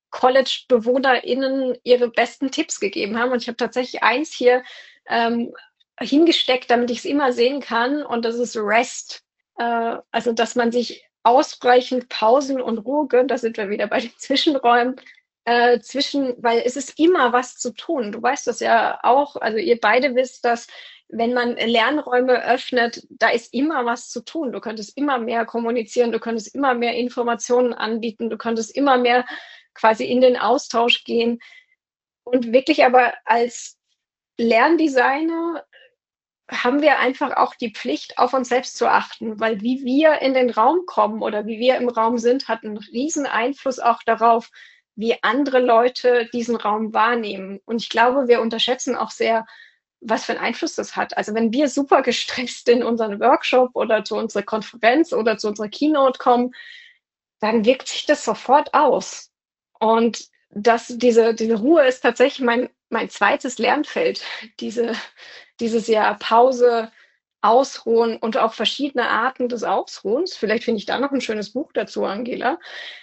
College-BewohnerInnen ihre besten Tipps gegeben haben. Und ich habe tatsächlich eins hier ähm, hingesteckt, damit ich es immer sehen kann. Und das ist Rest. Äh, also, dass man sich ausreichend Pausen und Ruhe gönnt. Da sind wir wieder bei den Zwischenräumen. Äh, zwischen, weil es ist immer was zu tun. Du weißt das ja auch. Also ihr beide wisst, dass wenn man Lernräume öffnet, da ist immer was zu tun. Du könntest immer mehr kommunizieren, du könntest immer mehr Informationen anbieten, du könntest immer mehr quasi in den Austausch gehen. Und wirklich aber als Lerndesigner haben wir einfach auch die Pflicht, auf uns selbst zu achten, weil wie wir in den Raum kommen oder wie wir im Raum sind, hat einen riesen Einfluss auch darauf, wie andere Leute diesen Raum wahrnehmen. Und ich glaube, wir unterschätzen auch sehr, was für einen Einfluss das hat. Also wenn wir super gestresst in unseren Workshop oder zu unserer Konferenz oder zu unserer Keynote kommen, dann wirkt sich das sofort aus. Und das, diese, diese Ruhe ist tatsächlich mein, mein zweites Lernfeld. Diese, dieses Jahr Pause, Ausruhen und auch verschiedene Arten des Ausruhens. Vielleicht finde ich da noch ein schönes Buch dazu, Angela.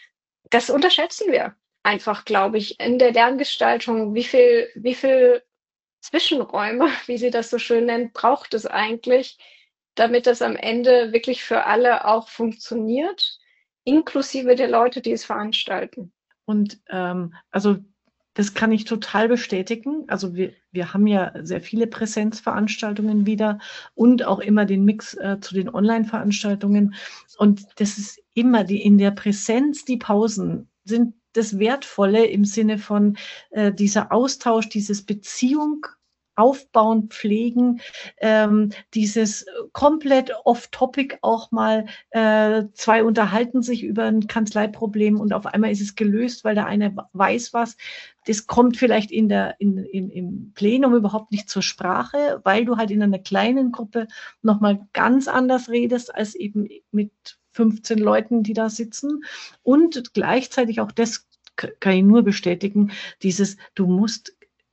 Das unterschätzen wir einfach, glaube ich, in der Lerngestaltung. Wie viel, wie viel Zwischenräume, wie sie das so schön nennt, braucht es eigentlich, damit das am Ende wirklich für alle auch funktioniert, inklusive der Leute, die es veranstalten.
Und ähm, also das kann ich total bestätigen. Also wir, wir haben ja sehr viele Präsenzveranstaltungen wieder und auch immer den Mix äh, zu den Online-Veranstaltungen. Und das ist immer die in der Präsenz, die Pausen sind das Wertvolle im Sinne von äh, dieser Austausch, dieses Beziehung aufbauen, pflegen, ähm, dieses komplett off-topic auch mal, äh, zwei unterhalten sich über ein Kanzleiproblem und auf einmal ist es gelöst, weil der eine weiß was. Das kommt vielleicht in der, in, in, im Plenum überhaupt nicht zur Sprache, weil du halt in einer kleinen Gruppe nochmal ganz anders redest als eben mit fünfzehn Leuten, die da sitzen. Und gleichzeitig auch das kann ich nur bestätigen, dieses, du musst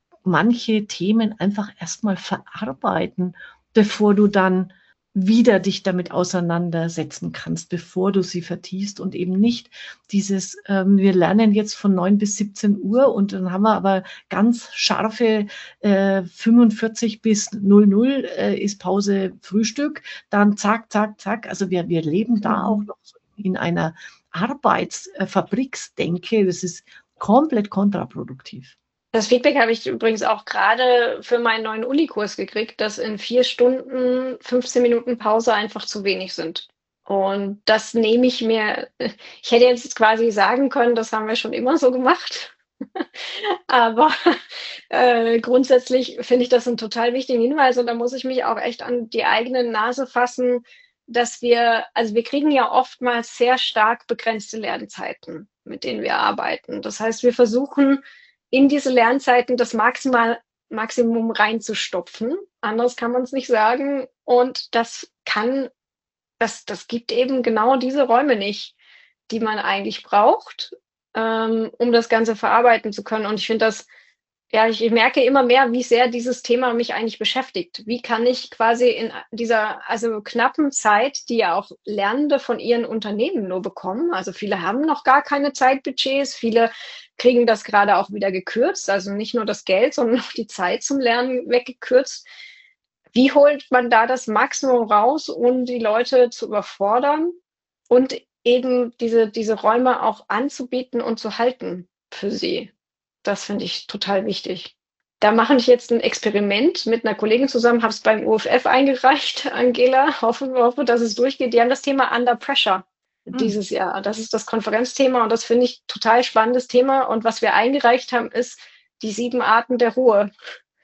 manche Themen einfach erstmal verarbeiten, bevor du dann wieder dich damit auseinandersetzen kannst, bevor du sie vertiefst und eben nicht dieses, ähm, wir lernen jetzt von neun bis siebzehn Uhr und dann haben wir aber ganz scharfe äh, fünfundvierzig bis null null äh, ist Pause Frühstück, dann zack, zack, zack. Also wir, wir leben da auch noch so in einer Arbeitsfabriksdenke. Das ist komplett kontraproduktiv.
Das Feedback habe ich übrigens auch gerade für meinen neuen Uni-Kurs gekriegt, dass in vier Stunden fünfzehn Minuten Pause einfach zu wenig sind. Und das nehme ich mir, ich hätte jetzt quasi sagen können, das haben wir schon immer so gemacht. Aber äh, grundsätzlich finde ich das einen total wichtigen Hinweis und da muss ich mich auch echt an die eigene Nase fassen, dass wir, also wir kriegen ja oftmals sehr stark begrenzte Lernzeiten, mit denen wir arbeiten. Das heißt, wir versuchen, in diese Lernzeiten das Maximal, Maximum reinzustopfen. Anders kann man es nicht sagen. Und das kann, das, das gibt eben genau diese Räume nicht, die man eigentlich braucht, ähm, um das Ganze verarbeiten zu können. Und ich finde das, ja, ich, ich merke immer mehr, wie sehr dieses Thema mich eigentlich beschäftigt. Wie kann ich quasi in dieser also knappen Zeit, die ja auch Lernende von ihren Unternehmen nur bekommen, also viele haben noch gar keine Zeitbudgets, viele kriegen das gerade auch wieder gekürzt, also nicht nur das Geld, sondern auch die Zeit zum Lernen weggekürzt. Wie holt man da das Maximum raus, ohne die Leute zu überfordern und eben diese, diese Räume auch anzubieten und zu halten für sie? Das finde ich total wichtig. Da mache ich jetzt ein Experiment mit einer Kollegin zusammen, habe es beim U F F eingereicht, Angela, hoffe, hoffe, dass es durchgeht. Die haben das Thema Under Pressure mhm. dieses Jahr. Das ist das Konferenzthema und das finde ich total spannendes Thema. Und was wir eingereicht haben, ist die sieben Arten der Ruhe.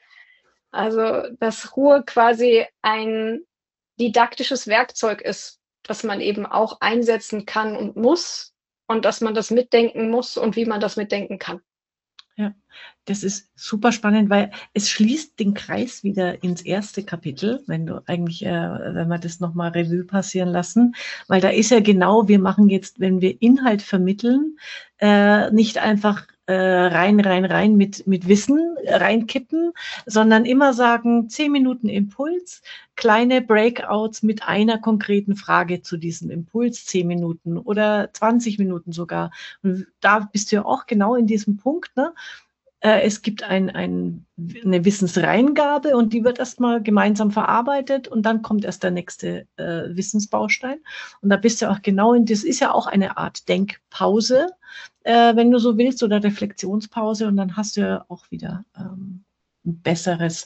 Also, dass Ruhe quasi ein didaktisches Werkzeug ist, das man eben auch einsetzen kann und muss und dass man das mitdenken muss und wie man das mitdenken kann.
Ja, das ist super spannend, weil es schließt den Kreis wieder ins erste Kapitel, wenn du eigentlich, äh, wenn wir das nochmal Revue passieren lassen, weil da ist ja genau, wir machen jetzt, wenn wir Inhalt vermitteln, äh, nicht einfach äh, rein, rein, rein mit, mit Wissen reinkippen, sondern immer sagen, zehn Minuten Impuls, kleine Breakouts mit einer konkreten Frage zu diesem Impuls, zehn Minuten oder zwanzig Minuten sogar. Und da bist du ja auch genau in diesem Punkt, ne? Es gibt ein, ein, eine Wissensreingabe und die wird erstmal gemeinsam verarbeitet und dann kommt erst der nächste äh, Wissensbaustein. Und da bist du auch genau in, das ist ja auch eine Art Denkpause, äh, wenn du so willst, oder Reflexionspause und dann hast du ja auch wieder ähm, ein besseres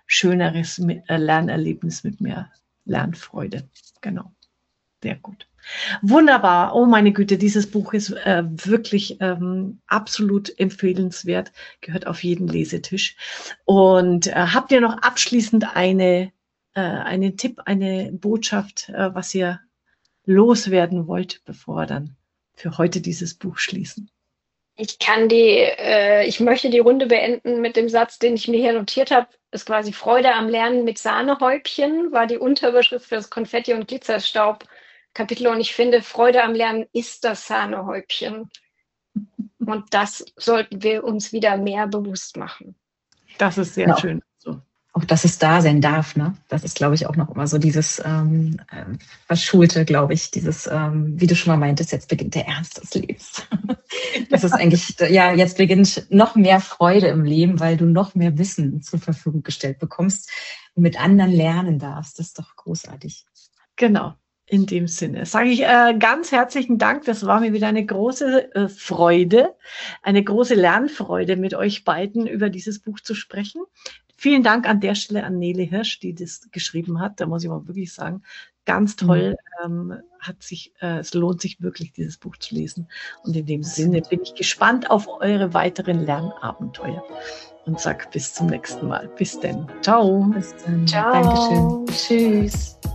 schöneres mit, äh, Lernerlebnis mit mehr Lernfreude. Genau, sehr gut. Wunderbar. Oh meine Güte, dieses Buch ist äh, wirklich ähm, absolut empfehlenswert, gehört auf jeden Lesetisch. Und äh, habt ihr noch abschließend eine, äh, einen Tipp, eine Botschaft, äh, was ihr loswerden wollt, bevor wir dann für heute dieses Buch schließen?
Ich kann die, äh, ich möchte die Runde beenden mit dem Satz, den ich mir hier notiert habe, ist quasi Freude am Lernen mit Sahnehäubchen, war die Unterüberschrift für das Konfetti- und Glitzerstaub-Kapitel. Und ich finde, Freude am Lernen ist das Sahnehäubchen. Und das sollten wir uns wieder mehr bewusst machen.
Das ist sehr
ja.
schön. So.
Auch, dass es da sein darf, ne? Das ist, glaube ich, auch noch immer so dieses ähm, Verschulte, glaube ich, dieses, ähm, wie du schon mal meintest, jetzt beginnt der Ernst des Lebens. Das ist eigentlich, ja, jetzt beginnt noch mehr Freude im Leben, weil du noch mehr Wissen zur Verfügung gestellt bekommst und mit anderen lernen darfst. Das ist doch großartig.
Genau. In dem Sinne sage ich äh, ganz herzlichen Dank. Das war mir wieder eine große äh, Freude, eine große Lernfreude, mit euch beiden über dieses Buch zu sprechen. Vielen Dank an der Stelle an Nele Hirsch, die das geschrieben hat. Da muss ich mal wirklich sagen, ganz toll. Mhm. Ähm, hat sich, äh, es lohnt sich wirklich, dieses Buch zu lesen. Und in dem Sinne bin ich gespannt auf eure weiteren Lernabenteuer und sag bis zum nächsten Mal. Bis denn. Ciao.
Bis dann.
Ciao.
Dankeschön. Tschüss.